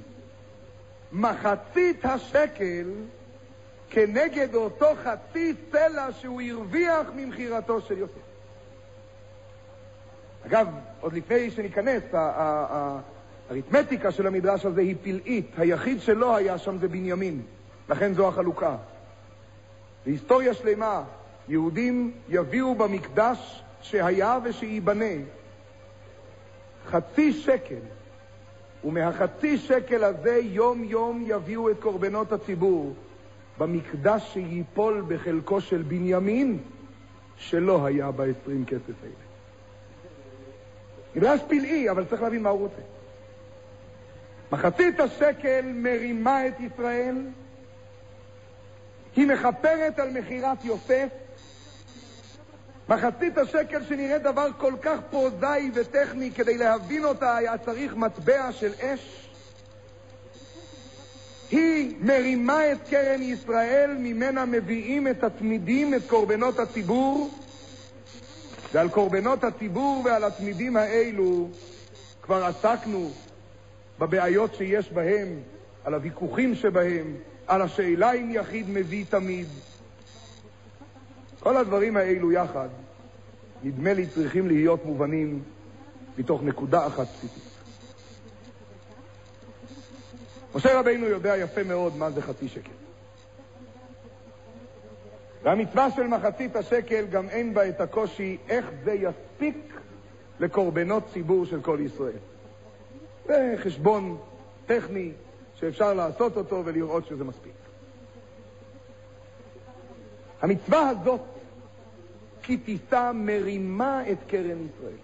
מחצית השקל כנגד אותו חצי סלע שהוא הרוויח ממחירתו של יוסף. אגב, עוד לפני שניכנס, האריתמטיקה של המדרש הזה היא פלאית. היחיד שלא היה שם זה בנימין, לכן זו החלוקה. בהיסטוריה שלמה יהודים יביאו במקדש שהיה ושיבנה חצי שקל, ומהחצי שקל הזה יום יום יביאו את קורבנות הציבור במקדש שיפול בחלקו של בנימין, שלא היה ב20 כסף האלה. מדרש פלאי, אבל צריך להבין מה הוא רוצה. מחצית השקל מרימה את ישראל, היא מחפרת על מחירת יוסף. מחצית השקל, שנראה דבר כל כך פרוזאי וטכני, כדי להבין אותה היה צריך מטבע של אש. היא מרימה את קרן ישראל, ממנה מביאים את התמידים, את קורבנות הציבור. ועל קורבנות הציבור ועל התמידים האלו כבר עסקנו בבעיות שיש בהם, על הוויכוחים שבהם, על השאלה אם יחיד מביא תמיד. כל הדברים האלו יחד, נדמה לי, צריכים להיות מובנים מתוך נקודה אחת בסיסית. משה רבינו יודע יפה מאוד מה זה חצי שקל. והמצווה של מחצית השקל גם אין בה את הקושי איך זה יספיק לקורבנות ציבור של כל ישראל. זה חשבון טכני שאפשר לעשות אותו ולראות שזה מספיק. המצווה הזאת, כי תישא, מרימה את קרן ישראל.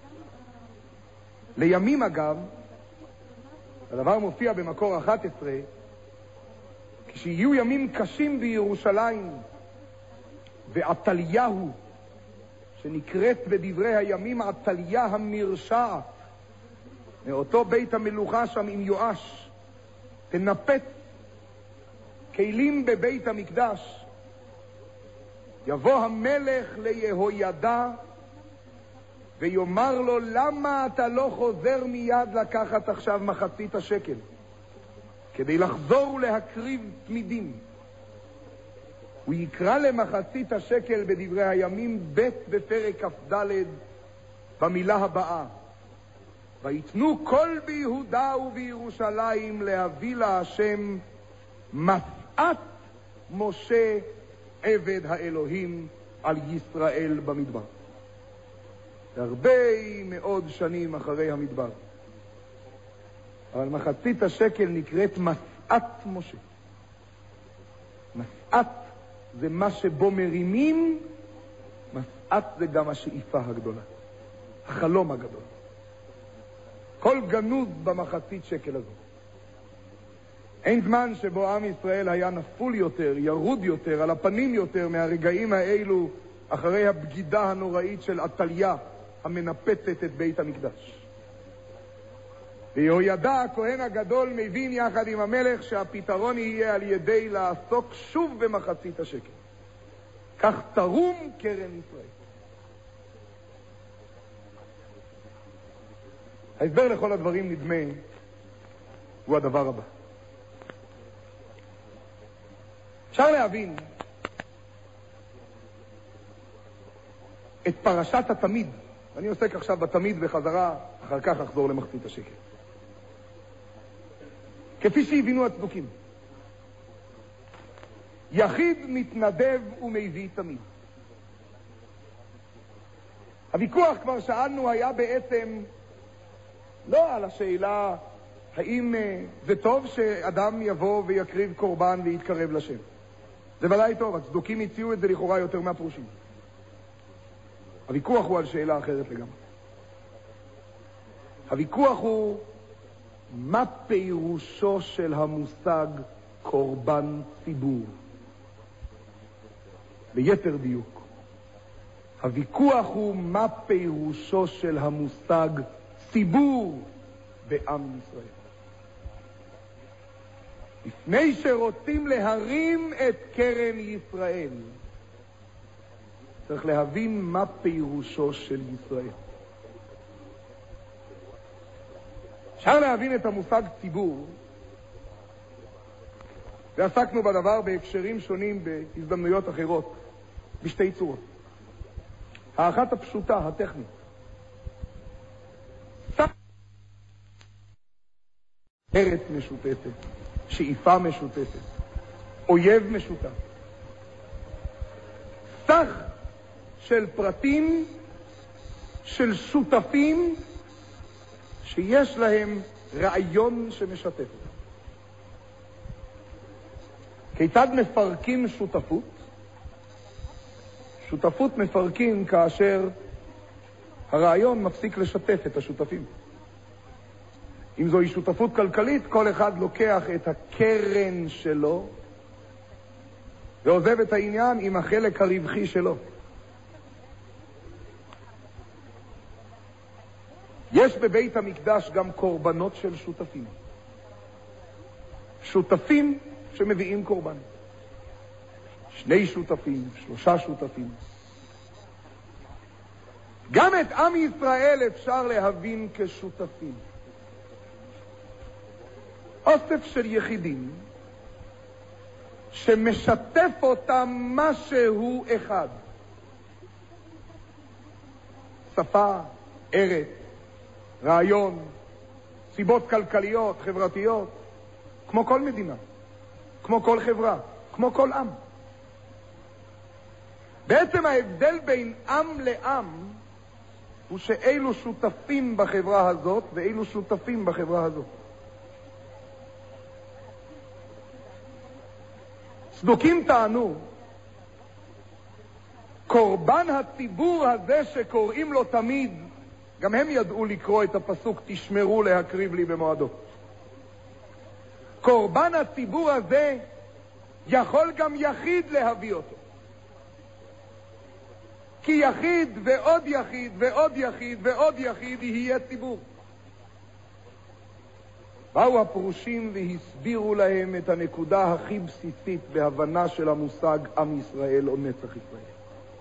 לימים אגב, הדבר מופיע במקור 11, כשיהיו ימים קשים בירושלים, ועתליהו, שנקראת בדברי הימים עתליה המרשעת, מאותו בית המלוכה שם עם יואש, תנפץ כלים בבית המקדש, יבוא המלך ליהוידע ויאמר לו, למה אתה לא חוזר מיד לקחת עכשיו מחצית השקל כדי לחזור ולהקריב תמידים? הוא יקרא למחצית השקל בדברי הימים ב' בפרק כ"ד במילה הבאה, ויתנו כל ביהודה ובירושלים להביא להשם משאת משה עבד האלוהים על ישראל במדבר. הרבה מאוד שנים אחרי המדבר. אבל מחצית השקל נקראת משאת משה. משאת זה מה שבו מרימים, משאת זה גם השאיפה הגדולה, החלום הגדול. כל גנוז במחצית שקל הזו. אין זמן שבו עם ישראל היה נפול יותר, ירוד יותר, על הפנים יותר מהרגעים האלו אחרי הבגידה הנוראית של עתליה המנפצת את בית המקדש. ויהוידע הכהן הגדול מבין יחד עם המלך שהפתרון יהיה על ידי לעסוק שוב במחצית השקל. כך תרום קרן ישראל. ההסבר לכל הדברים נדמה הוא הדבר הבא. אפשר להבין את פרשת התמיד. אני עוסק עכשיו בתמיד בחזרה, אחר כך אחזור למחצית השקל. כפי שהבינו הצדוקים. יחיד מתנדב ומביא תמיד. הוויכוח, כבר שאלנו, היה בעצם לא על השאלה האם זה טוב שאדם יבוא ויקריב קורבן ויתקרב לשם. זה ודאי טוב, הצדוקים הציעו את זה לכאורה יותר מהפרושים. הוויכוח הוא על שאלה אחרת לגמרי. הוויכוח הוא מה פירושו של המושג קורבן ציבור. ביתר דיוק, הוויכוח הוא מה פירושו של המושג ציבור בעם ישראל. לפני שרוצים להרים את קרן ישראל, צריך להבין מה פירושו של ישראל. אפשר להבין את המושג ציבור, ועסקנו בדבר בהקשרים שונים בהזדמנויות אחרות, בשתי צורות. האחת הפשוטה, הטכנית. ארץ משותפת, שאיפה משותפת, אויב משותף. סך של פרטים, של שותפים, שיש להם רעיון שמשתף. כיצד מפרקים שותפות? שותפות מפרקים כאשר הרעיון מפסיק לשתף את השותפים. אם זוהי שותפות כלכלית, כל אחד לוקח את הקרן שלו ועוזב את העניין עם החלק הרווחי שלו. יש בבית המקדש גם קורבנות של שותפים. שותפים שמביאים קורבן. 2 שותפים, 3 שותפים. גם את עם ישראל אפשר להבין כשותפים. אוסף של יחידים שמשתף אותם משהו אחד. שפה, ארץ, רעיון, סיבות כלכליות, חברתיות, כמו כל מדינה, כמו כל חברה, כמו כל עם. בעצם ההבדל בין עם לעם הוא שאילו שותפים בחברה הזאת ואילו שותפים בחברה הזאת. צדוקים טענו, קורבן הציבור הזה שקוראים לו תמיד, גם הם ידעו לקרוא את הפסוק תשמרו להקריב לי במועדו. קורבן הציבור הזה יכול גם יחיד להביא אותו. כי יחיד ועוד יחיד ועוד יחיד ועוד יחיד יהיה ציבור. באו הפרושים והסבירו להם את הנקודה הכי בסיסית בהבנה של המושג עם ישראל או נצח ישראל.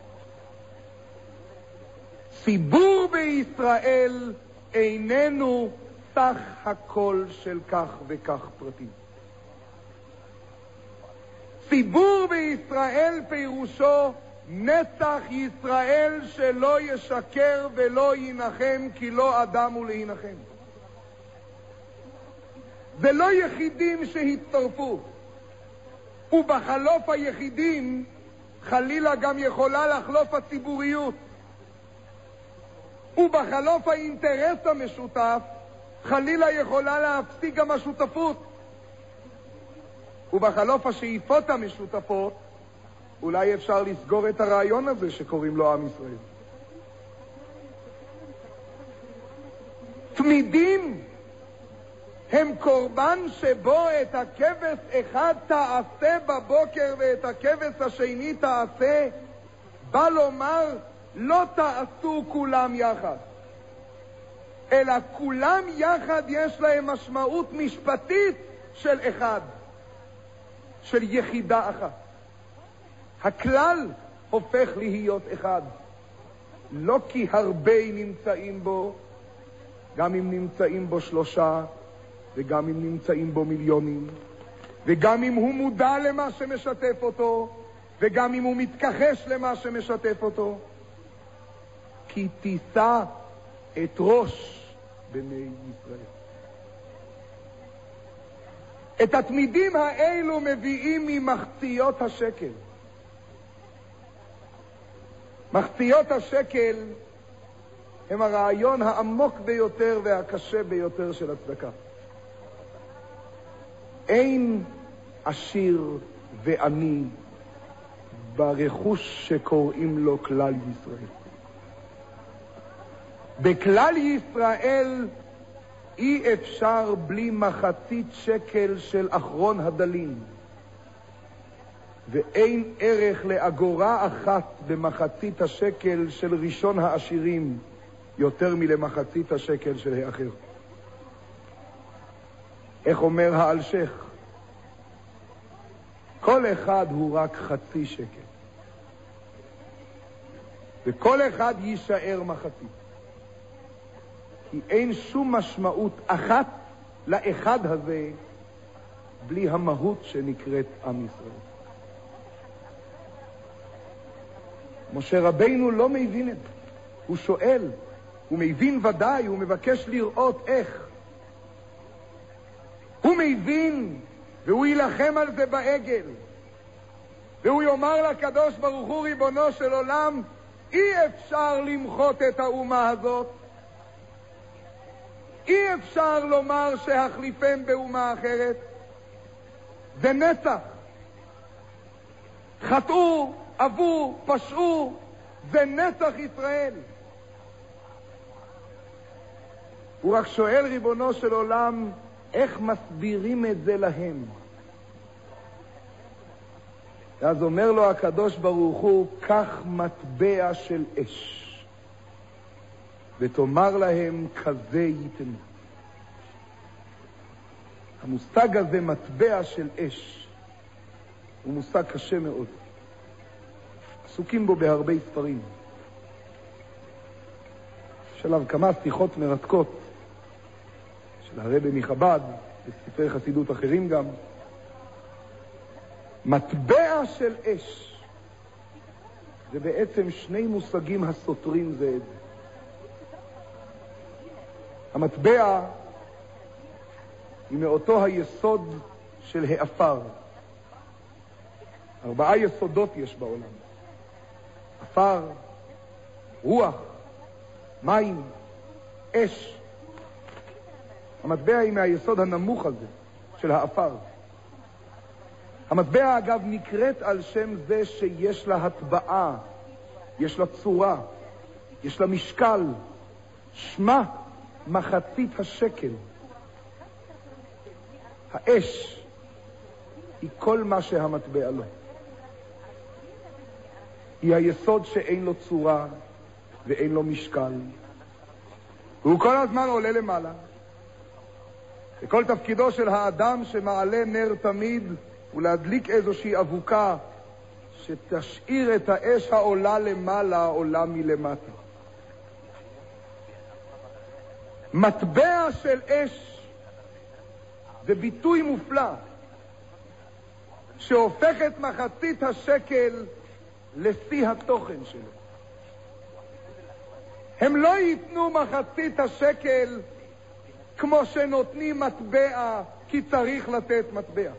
ציבור בישראל איננו סך הכל של כך וכך פרטים. ציבור בישראל פירושו נצח ישראל שלא ישקר ולא ינחם, כי לא אדם הוא להנחם. זה לא יחידים שהצטרפו, ובחלוף היחידים חלילה גם יכולה לחלוף הציבוריות, ובחלוף האינטרס המשותף חלילה יכולה להפסיק גם השותפות, ובחלוף השאיפות המשותפות אולי אפשר לסגור את הרעיון הזה שקוראים לו עם ישראל. תמידים הם קורבן שבו את הכבש אחד תעשה בבוקר ואת הכבש השני תעשה, בא לומר לא תעשו כולם יחד, אלא כולם יחד יש להם משמעות משפטית של אחד, של יחידה אחת. הכלל הופך להיות אחד, לא כי הרבה נמצאים בו, גם אם נמצאים בו 3, וגם אם נמצאים בו מיליונים, וגם אם הוא מודע למה שמשתף אותו, וגם אם הוא מתכחש למה שמשתף אותו, כי תישא את ראש בני ישראל. את התמידים האלו מביאים ממחציות השקל. מחציות השקל הם הרעיון העמוק ביותר והקשה ביותר של הצדקה. אין עשיר ועני ברכוש שקוראים לו כלל ישראל. בכלל ישראל אי אפשר בלי מחצית שקל של אחרון הדלים. ואין ערך לאגורה אחת במחצית השקל של ראשון העשירים יותר מלמחצית השקל של האחר. איך אומר האלשך? כל אחד הוא רק חצי שקל, וכל אחד יישאר מחצית, כי אין שום משמעות אחת לאחד הזה בלי המהות שנקראת עם ישראל. משה רבינו לא מבין את זה. הוא שואל, הוא מבין ודאי, הוא מבקש לראות איך. הוא מבין, והוא ילחם על זה בעגל. והוא יאמר לקדוש ברוך הוא, ריבונו של עולם, אי אפשר למחות את האומה הזאת. אי אפשר לומר שהחליפם באומה אחרת. זה נצח. חטאו, עבו, פשעו, זה נצח ישראל. הוא רק שואל, ריבונו של עולם, איך מסבירים את זה להם? אז אומר לו הקדוש ברוך הוא, קח מטבע של אש ותאמר להם כזה ייתנו. המושג הזה, מטבע של אש, הוא מושג קשה מאוד. עסוקים בו בהרבה ספרים. יש עליו כמה שיחות מרתקות של הרבי מחב"ד, בספרי חסידות אחרים גם. מטבע של אש זה בעצם שני מושגים הסותרים זה את זה. המטבע היא מאותו היסוד של האפר. 4 יסודות יש בעולם: אפר, רוח, מים, אש. המטבע היא מהיסוד הנמוך הזה של האפר. המטבע אגב נקראת על שם זה שיש לה הטבעה, יש לה צורה, יש לה משקל. שמה מחצית השקל. האש היא כל מה שהמטבע לא. היא היסוד שאין לו צורה ואין לו משקל, והוא כל הזמן עולה למעלה. וכל תפקידו של האדם שמעלה נר תמיד הוא להדליק איזושהי אבוקה שתשאיר את האש העולה למעלה, עולה מלמטה. מטבע של אש זה ביטוי מופלא שהופך את מחצית השקל לפי התוכן שלו. הם לא ייתנו מחצית השקל כמו שנותנים מטבע כי צריך לתת מטבע.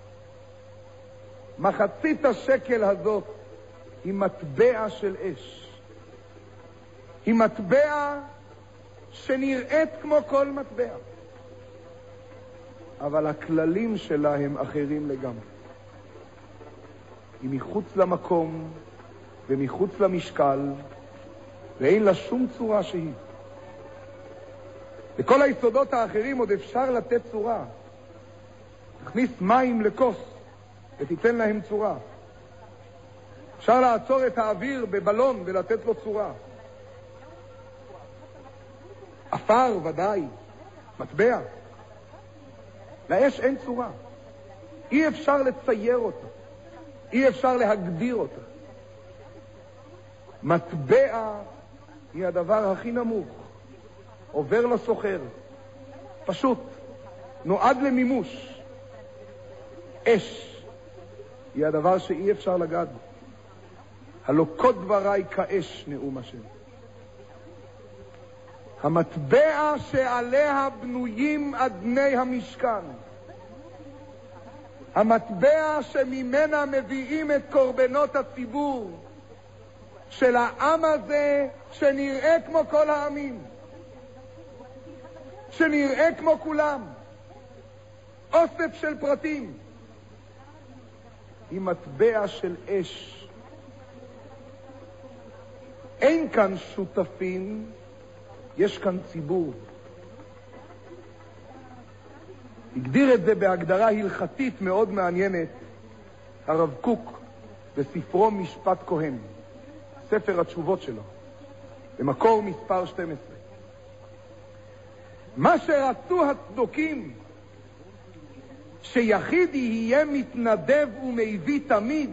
מחצית השקל הזאת היא מטבע של אש. היא מטבע שנראית כמו כל מטבע, אבל הכללים שלה הם אחרים לגמרי. היא מחוץ למקום ומחוץ למשקל, ואין לה שום צורה שהיא. לכל היסודות האחרים עוד אפשר לתת צורה. תכניס מים לכוס ותיתן להם צורה. אפשר לעצור את האוויר בבלון ולתת לו צורה. אפר ודאי, מטבע. לאש אין צורה. אי אפשר לצייר אותה. אי אפשר להגדיר אותה. מטבע היא הדבר הכי נמוך. עובר לסוחר. פשוט. נועד למימוש. אש היא הדבר שאי אפשר לגעת בו. הלא כל דבריי כאש נאום השם. המטבע שעליה בנויים אדני המשכן. המטבע שממנה מביאים את קורבנות הציבור של העם הזה שנראה כמו כל העמים, שנראה כמו כולם, אוסף של פרטים. היא מטבע של אש. אין כאן שותפים, יש כאן ציבור. הגדיר את זה בהגדרה הלכתית מאוד מעניינת הרב קוק. בספרו משפט כהן, ספר התשובות שלו, במקור מספר 12. מה שרצו הצדוקים, שיחיד יהיה מתנדב ומביא תמיד,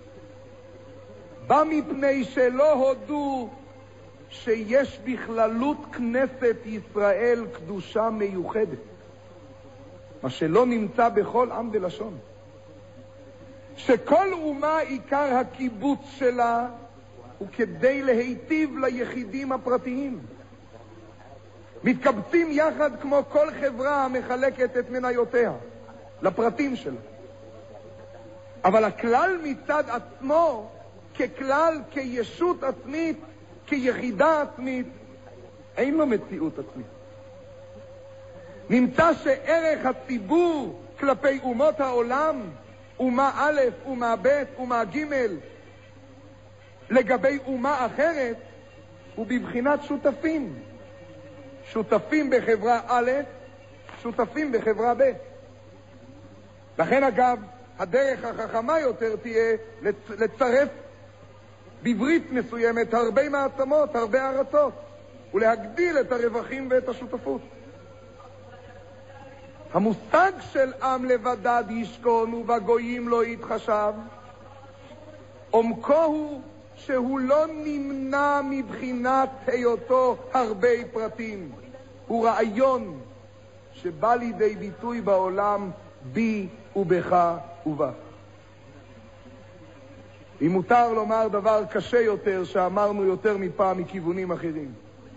בא מפני שלא הודו שיש בכללות כנסת ישראל קדושה מיוחדת, מה שלא נמצא בכל עם ולשון, שכל אומה עיקר הקיבוץ שלה הוא כדי להיטיב ליחידים הפרטיים, מתקבצים יחד כמו כל חברה המחלקת את מניותיה לפרטים שלה, אבל הכלל מצד עצמו ככלל, כישות עצמית, כיחידה עצמית, אין לו מציאות עצמית. נמצא שערך הציבור כלפי אומות העולם, אומה א', אומה ב', אומה ג', לגבי אומה אחרת, הוא בבחינת שותפים. שותפים בחברה א', שותפים בחברה ב'. לכן אגב, הדרך החכמה יותר תהיה לצרף בברית מסוימת הרבה מעצמות, הרבה ארצות, ולהגדיל את הרווחים ואת השותפות. המושג של עם לבדד ישכון ובגויים לא יתחשב, עומקו הוא שהוא לא נמנע מבחינת היותו הרבה פרטים. הוא רעיון שבא לידי ביטוי בעולם בי ובך ובך. אם מותר לומר דבר קשה יותר שאמרנו יותר מפעם מכיוונים אחרים,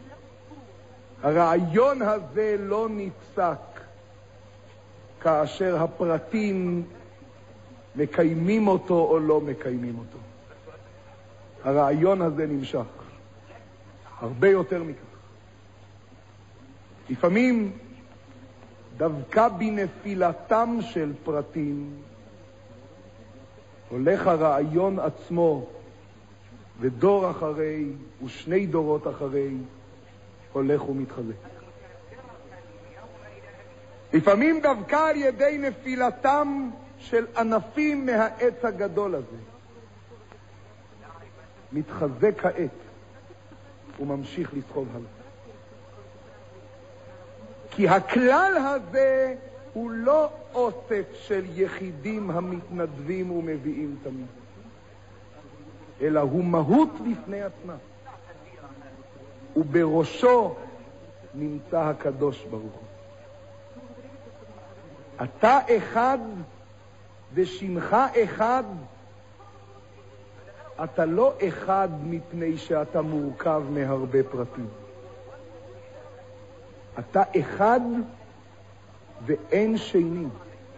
הרעיון הזה לא נפסק כאשר הפרטים מקיימים אותו או לא מקיימים אותו. הרעיון הזה נמשך הרבה יותר מכך. לפעמים דווקא בנפילתם של פרטים הולך הרעיון עצמו, ודור אחרי ושני דורות אחרי הולך ומתחזק. לפעמים דווקא על ידי נפילתם של ענפים מהעץ הגדול הזה מתחזק העץ וממשיך לסחוב הלאה. כי הכלל הזה הוא לא אוסף של יחידים המתנדבים ומביאים תמיד, אלא הוא מהות בפני עצמה, ובראשו נמצא הקדוש ברוך הוא. אתה אחד ושמך אחד, אתה לא אחד מפני שאתה מורכב מהרבה פרטים. אתה אחד ואין שני.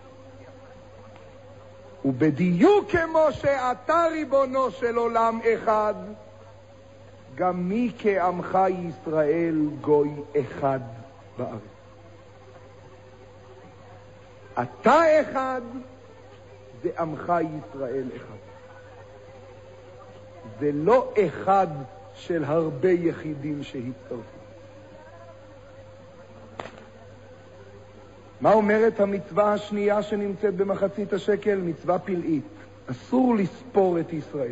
ובדיוק כמו שאתה ריבונו של עולם אחד, גם מי כעמך ישראל גוי אחד בארץ. אתה אחד ועמך ישראל אחד. זה לא אחד של הרבה יחידים שהצטרפו. מה אומרת המצווה השנייה שנמצאת במחצית השקל? מצווה פלאית. אסור לספור את ישראל.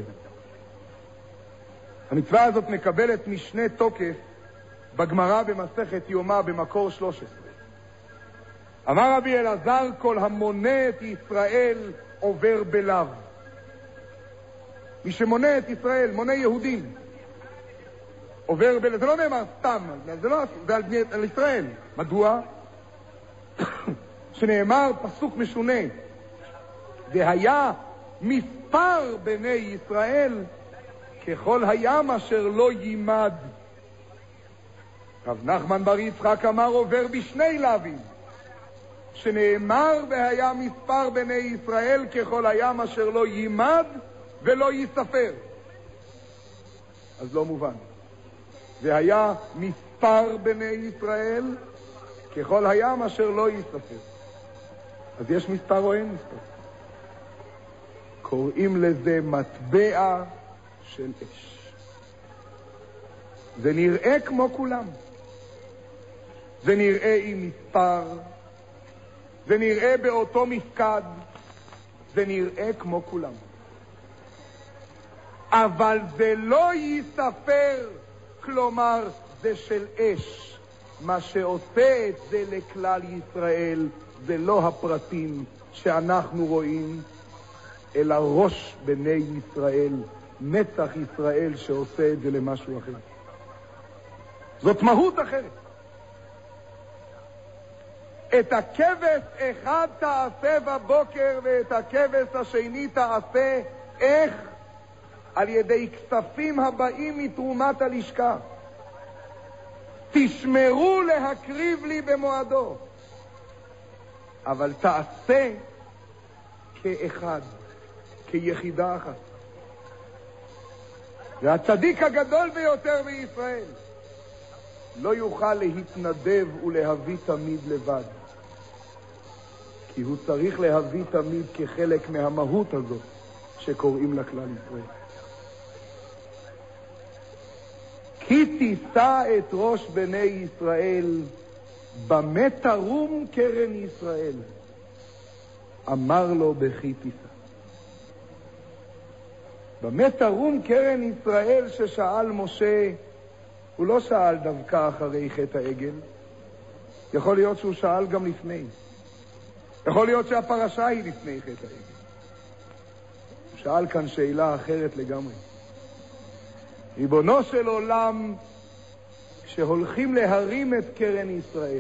המצווה הזאת מקבלת משנה תוקף בגמרא במסכת יומא במקור 13. אמר רבי אלעזר, כל המונה את ישראל עובר בלאו. מי שמונה את ישראל, מונה יהודים, עובר בלאו. זה לא נאמר סתם, זה על ישראל. מדוע? שנאמר פסוק משונה, והיה מספר בני ישראל ככל הים אשר לא יימד. רב נחמן בר יצחק אמר עובר בשני לאווים, שנאמר והיה מספר בני ישראל ככל הים אשר לא יימד ולא יספר. אז לא מובן. והיה מספר בני ישראל ככל הים אשר לא יספר. אז יש מספר או אין מספר? קוראים לזה מטבע של אש. זה נראה כמו כולם. זה נראה עם מספר, זה נראה באותו מפקד, זה נראה כמו כולם. אבל זה לא יספר, כלומר זה של אש. מה שעושה את זה לכלל ישראל זה לא הפרטים שאנחנו רואים, אלא ראש בני ישראל, נצח ישראל שעושה את זה למשהו אחר. זאת מהות אחרת. את הכבש אחד תעשה בבוקר ואת הכבש השני תעשה איך? על ידי כספים הבאים מתרומת הלשכה. תשמרו להקריב לי במועדו, אבל תעשה כאחד, כיחידה אחת. והצדיק הגדול ביותר בישראל לא יוכל להתנדב ולהביא תמיד לבד, כי הוא צריך להביא תמיד כחלק מהמהות הזאת שקוראים לה כלל ישראל. כי תישא את ראש בני ישראל, במה תרום קרן ישראל? אמר לו בכי תישא. במה תרום קרן ישראל ששאל משה, הוא לא שאל דווקא אחרי חטא העגל, יכול להיות שהוא שאל גם לפני, יכול להיות שהפרשה היא לפני חטא העגל. הוא שאל כאן שאלה אחרת לגמרי. ריבונו של עולם, כשהולכים להרים את קרן ישראל,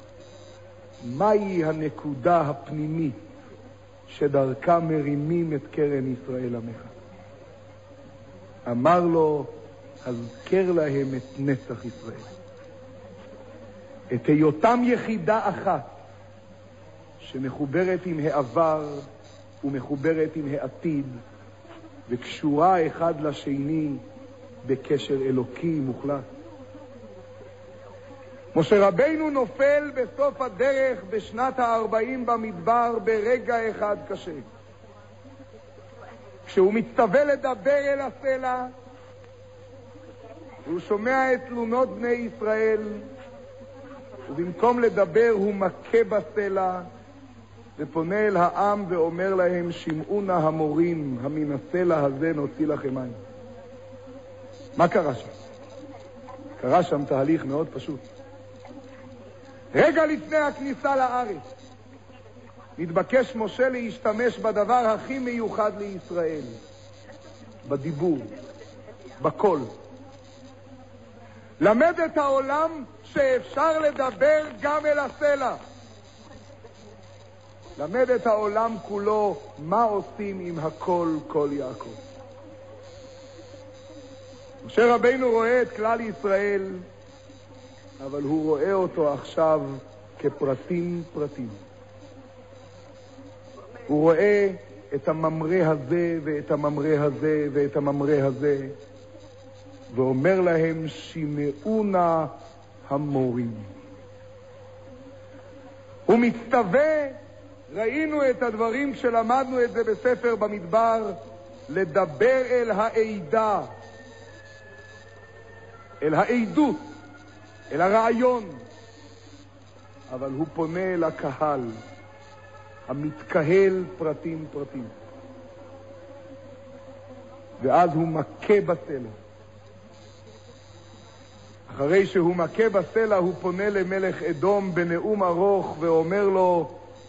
מהי הנקודה הפנימית שדרכה מרימים את קרן ישראל עמך? אמר לו, הזכר להם את נצח ישראל, את היותם יחידה אחת שמחוברת עם העבר ומחוברת עם העתיד וקשורה אחד לשני בקשר אלוקי מוחלט. משה רבינו נופל בסוף הדרך בשנת ה-40 במדבר ברגע אחד קשה. כשהוא מצטווה לדבר אל הסלע, והוא שומע את תלונות בני ישראל, ובמקום לדבר הוא מכה בסלע, ופונה אל העם ואומר להם, שמעו נא המורים, המן הסלע הזה נוציא לכם מים. מה קרה שם? קרה שם תהליך מאוד פשוט. רגע לפני הכניסה לארץ, מתבקש משה להשתמש בדבר הכי מיוחד לישראל, בדיבור, בקול. למד את העולם שאפשר לדבר גם אל הסלע. למד את העולם כולו מה עושים עם הקול, קול יעקב. משה רבינו רואה את כלל ישראל, אבל הוא רואה אותו עכשיו כפרטים פרטים. הוא רואה את הממרא הזה ואת הממרא הזה ואת הממרא הזה, ואומר להם, שמעו נא המורים. הוא מצטווה, ראינו את הדברים כשלמדנו את זה בספר במדבר, לדבר אל העדה, אל העדות, אל הרעיון, אבל הוא פונה אל הקהל, המתקהל פרטים פרטים. ואז הוא מכה בסלע. אחרי שהוא מכה בסלע, הוא פונה למלך אדום בנאום ארוך ואומר לו,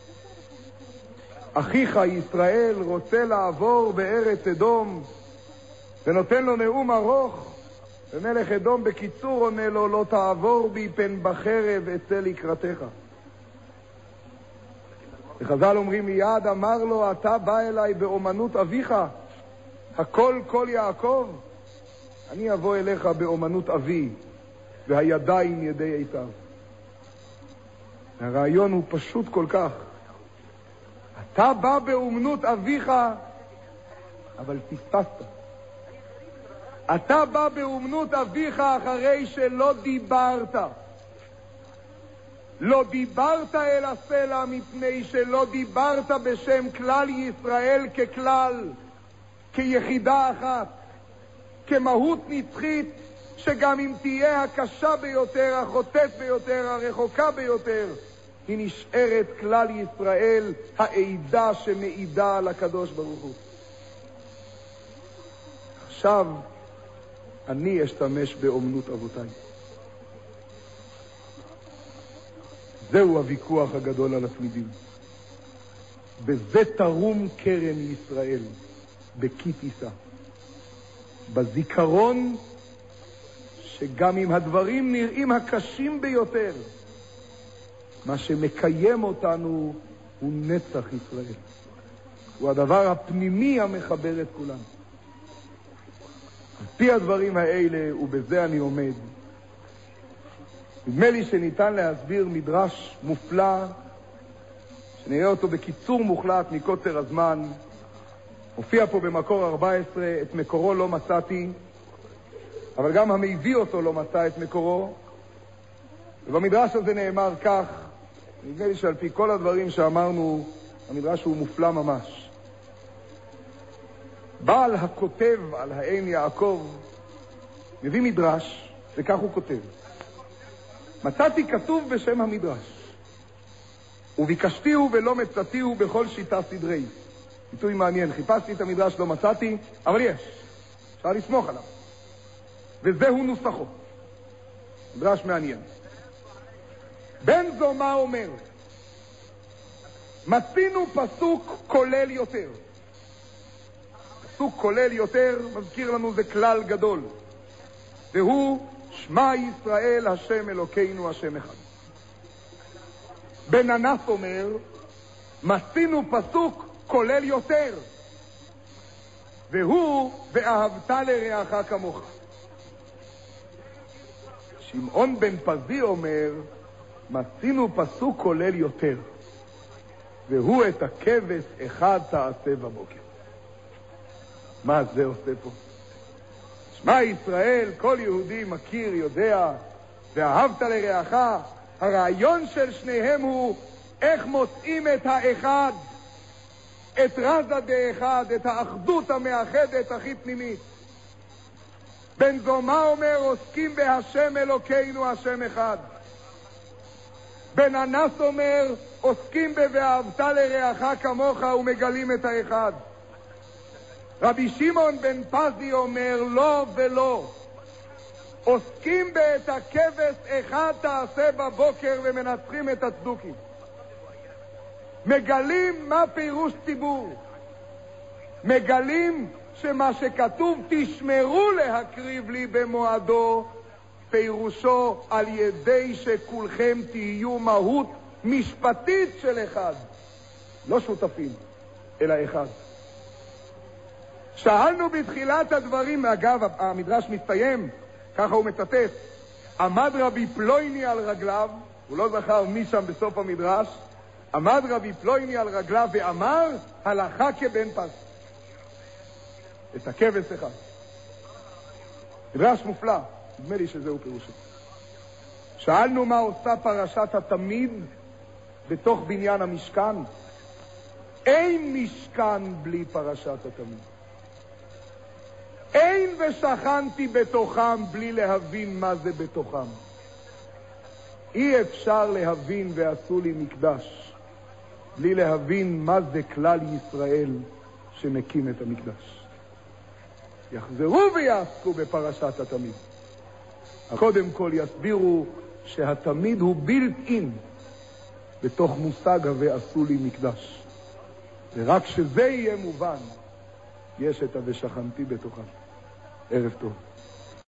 אחיך ישראל רוצה לעבור בארץ אדום, ונותן לו נאום ארוך, ומלך אדום בקיצור עונה לו, לא תעבור בי פן בחרב אצא לקראתך. וחז"ל אומרים מיד, אמר לו, אתה בא אליי באומנות אביך, הכל קול יעקב, אני אבוא אליך באומנות אבי, והידיים ידי עשיו. הרעיון הוא פשוט כל כך. אתה בא באומנות אביך, אבל תספסת. אתה בא באומנות אביך אחרי שלא דיברת. לא דיברת אל הסלע מפני שלא דיברת בשם כלל ישראל ככלל, כיחידה אחת, כמהות נצחית, שגם אם תהיה הקשה ביותר, החוטאת ביותר, הרחוקה ביותר, היא נשארת כלל ישראל, העדה שמעידה על הקדוש ברוך הוא. עכשיו אני אשתמש באומנות אבותיי. זהו הוויכוח הגדול על התמידים. בזה תרום קרן ישראל, בכי תישא. בזיכרון שגם אם הדברים נראים הקשים ביותר, מה שמקיים אותנו הוא נצח ישראל. הוא הדבר הפנימי המחבר את כולם. על פי הדברים האלה, ובזה אני עומד, נדמה לי שניתן להסביר מדרש מופלא, שנראה אותו בקיצור מוחלט מקוצר הזמן. הופיע פה במקור 14, את מקורו לא מצאתי, אבל גם המביא אותו לא מצא את מקורו. ובמדרש הזה נאמר כך, נדמה לי שעל פי כל הדברים שאמרנו, המדרש הוא מופלא ממש. בעל הכותב על העין יעקב מביא מדרש, וכך הוא כותב: מצאתי כתוב בשם המדרש, וביקשתיהו ולא מצאתיהו בכל שיטה סדרי. ביטוי מעניין, חיפשתי את המדרש לא מצאתי, אבל יש, אפשר לסמוך עליו, וזהו נוסחו. מדרש מעניין. בן זו מה אומר? מצינו פסוק כולל יותר. פסוק כולל יותר מזכיר לנו זה כלל גדול, והוא שמע ישראל השם אלוקינו השם אחד. בן ענף אומר מצינו פסוק כולל יותר, והוא ואהבת לרעך כמוך. שמעון בן פזי אומר מצינו פסוק כולל יותר, והוא את הכבש אחד תעשה בבוקר. מה זה עושה פה? שמע ישראל, כל יהודי מכיר, יודע, ואהבת לרעך. הרעיון של שניהם הוא איך מוצאים את האחד, את רזה דאחד, את האחדות המאחדת הכי פנימית. בן זומא אומר עוסקים בהשם אלוקינו השם אחד. בן ענס אומר עוסקים ב"ואהבת לרעך כמוך" ומגלים את האחד. רבי שמעון בן פזי אומר לא ולא, עוסקים ב"את הכבש אחד תעשה בבוקר" ומנצחים את הצדוקים. מגלים מה פירוש ציבור, מגלים שמה שכתוב תשמרו להקריב לי במועדו, פירושו על ידי שכולכם תהיו מהות משפטית של אחד, לא שותפים אלא אחד. שאלנו בתחילת הדברים, אגב המדרש מסתיים, ככה הוא מצטט, עמד רבי פלויני על רגליו, הוא לא זכר מי שם בסוף המדרש, עמד רבי פלויני על רגליו ואמר הלכה כבן פז, את הכבש אחד. מדרש מופלא, נדמה לי שזהו פירושו. שאלנו מה עושה פרשת התמיד בתוך בניין המשכן. אין משכן בלי פרשת התמיד. אין ושכנתי בתוכם בלי להבין מה זה בתוכם. אי אפשר להבין ועשו לי מקדש בלי להבין מה זה כלל ישראל שמקים את המקדש. יחזרו ויעסקו בפרשת התמיד. קודם כל יסבירו שהתמיד הוא built in בתוך מושג ועשו לי מקדש. ורק שזה יהיה מובן, יש את ה"ושכנתי בתוכם". ערב טוב.